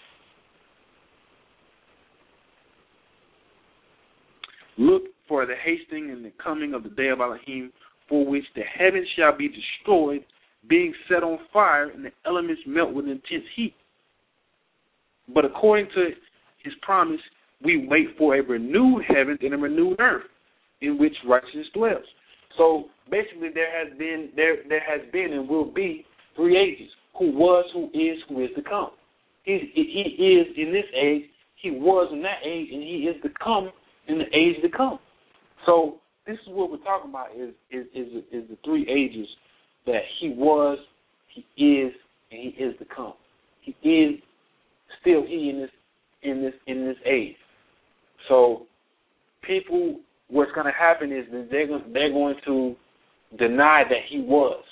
Look for the hasting and the coming of the day of Elohim, for which the heavens shall be destroyed, being set on fire, and the elements melt with intense heat. But according to his promise, we wait for a renewed heaven and a renewed earth, in which righteousness dwells. So basically, there has been and will be 3 ages: who was, who is to come. He is in this age. He was in that age, and he is to come in the age to come. So this is what we're talking about: is the 3 ages that he was, he is, and he is to come. He is still he in this age. So people. What's going to happen is that they're going to deny that he was,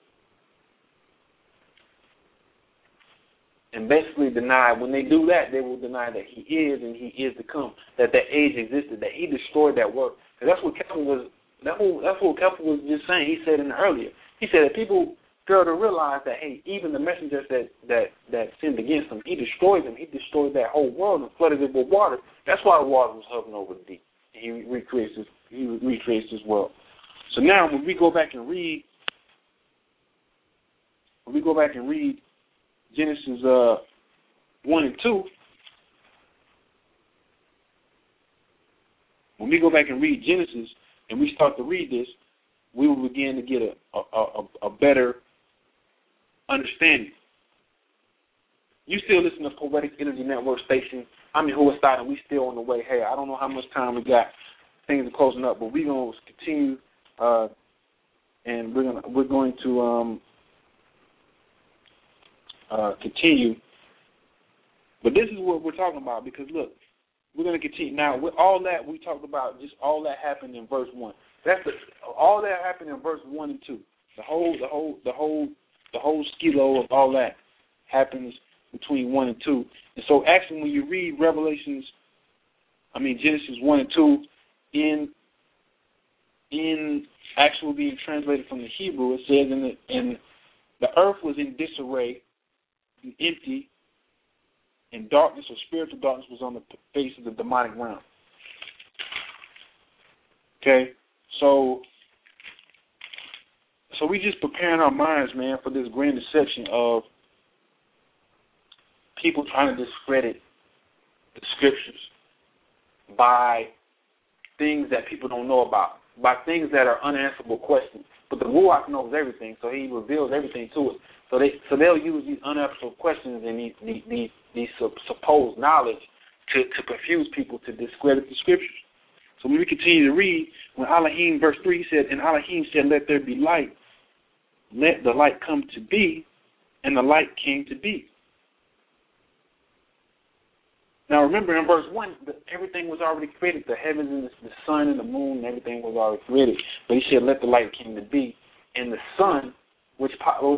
and basically deny. When they do that, they will deny that he is and he is to come. That age existed. That he destroyed that work. And that's what Keppel was. That's what Keppel was just saying. He said in earlier. He said that people fail to realize that even the messengers that sinned against him, he destroyed them. He destroyed that whole world and flooded it with water. That's why the water was hovering over the deep. He recreates this world. So now when we go back and read when we go back and read Genesis 1 and 2, when we go back and read Genesis and we start to read this, we will begin to get a better understanding. You still listen to Poetic Energy Network station. I'm your host, and we still on the way. Hey, I don't know how much time we got. Things are closing up, but we're gonna continue, and we're going to continue. But this is what we're talking about, because look, we're going to continue now. With all that we talked about, just all that happened in verse 1. All that happened in verse 1 and 2. The whole skilo of all that happens between 1 and 2. And so actually when you read Genesis 1 and 2 in actually being translated from the Hebrew, it says in the earth was in disarray and empty, and darkness or spiritual darkness was on the face of the demonic realm. Okay? So we just preparing our minds, man, for this grand deception of people trying to discredit the scriptures by things that people don't know about, by things that are unanswerable questions. But the Ruach knows everything, so he reveals everything to us. So they'll use these unanswerable questions and these supposed knowledge to confuse people, to discredit the scriptures. So when we continue to read, when Elohim, verse 3, he said, and Elohim said, let there be light. Let the light come to be, and the light came to be. Now remember, in verse 1, everything was already created. The heavens and the sun and the moon and everything was already created. But he said, let the light come to be. And the sun, which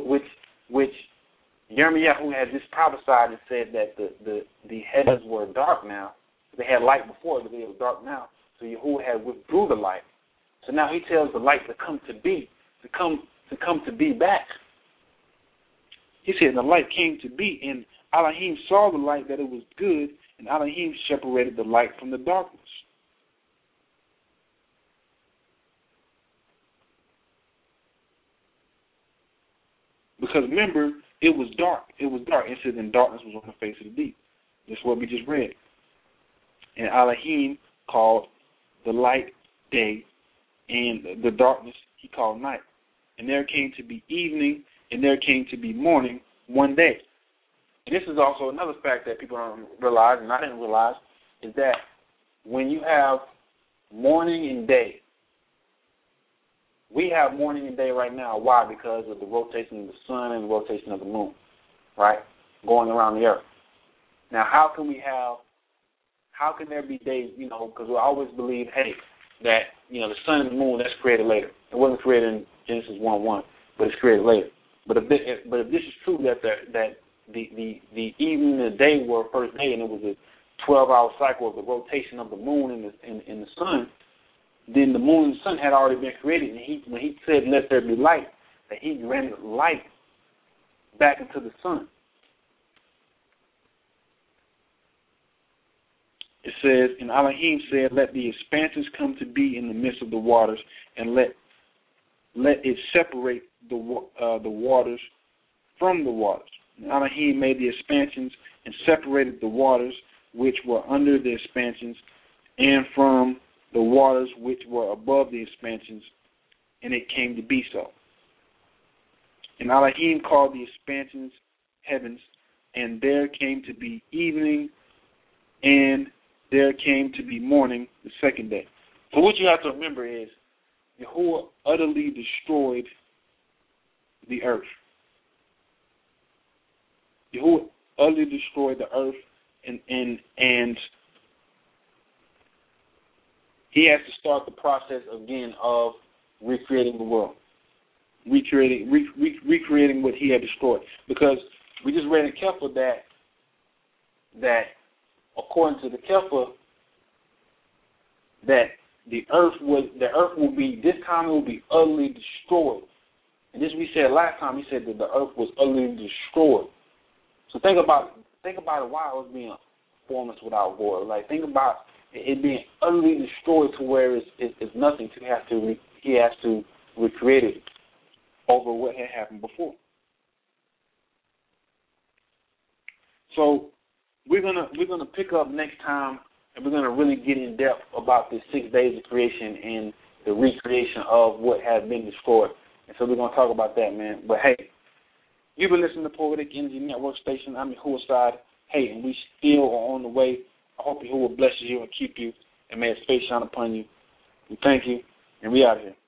Yirmiyahu had just prophesied and said that the heavens were dark now. They had light before, but they were dark now. So Yahuwah had withdrew the light. So now he tells the light to come to be, to come to be back. He said the light came to be, and Elohim saw the light that it was good, and Elohim separated the light from the darkness. Because remember, it was dark. It was dark. It said, and darkness was on the face of the deep. That's what we just read. And Elohim called the light day, and the darkness he called night. And there came to be evening, and there came to be morning one day. And this is also another fact that people don't realize, and I didn't realize, is that when you have morning and day, we have morning and day right now. Why? Because of the rotation of the sun and the rotation of the moon, right, going around the earth. Now, how can there be days, because we always believe, that, the sun and the moon, that's created later. It wasn't created in Genesis 1:1, but it's created later. But if this is true, that the evening and the day were first day, and it was a 12-hour cycle of the rotation of the moon and the sun, then the moon and the sun had already been created. And when he said, let there be light, that he granted light back into the sun. It says, and Elohim said, let the expanses come to be in the midst of the waters, and let it separate the waters from the waters. And Elohim made the expansions and separated the waters which were under the expansions and from the waters which were above the expansions, and it came to be so. And Elohim called the expansions heavens, and there came to be evening, and there came to be morning the second day. So what you have to remember is Yahuwah utterly destroyed the earth. Yahuwah utterly destroyed the earth, and he has to start the process again of recreating the world, recreating what he had destroyed. Because we just read in Kepha that according to the Kepha, that the earth will be, this time it will be utterly destroyed. And this we said last time. He said that the earth was utterly destroyed. So think about it while it was being formless without void. Like, think about it being utterly destroyed to where it's nothing. He has to recreate it over what had happened before. So we're gonna pick up next time, and we're gonna really get in depth about the 6 days of creation and the recreation of what has been destroyed. And so we're gonna talk about that, man. But hey, you've been listening to Poetic Energy Network Station. I'm Yahuwah Side. Hey, and we still are on the way. I hope Yahuwah blesses you and keep you, and may His face shine upon you. We thank you, and we out here.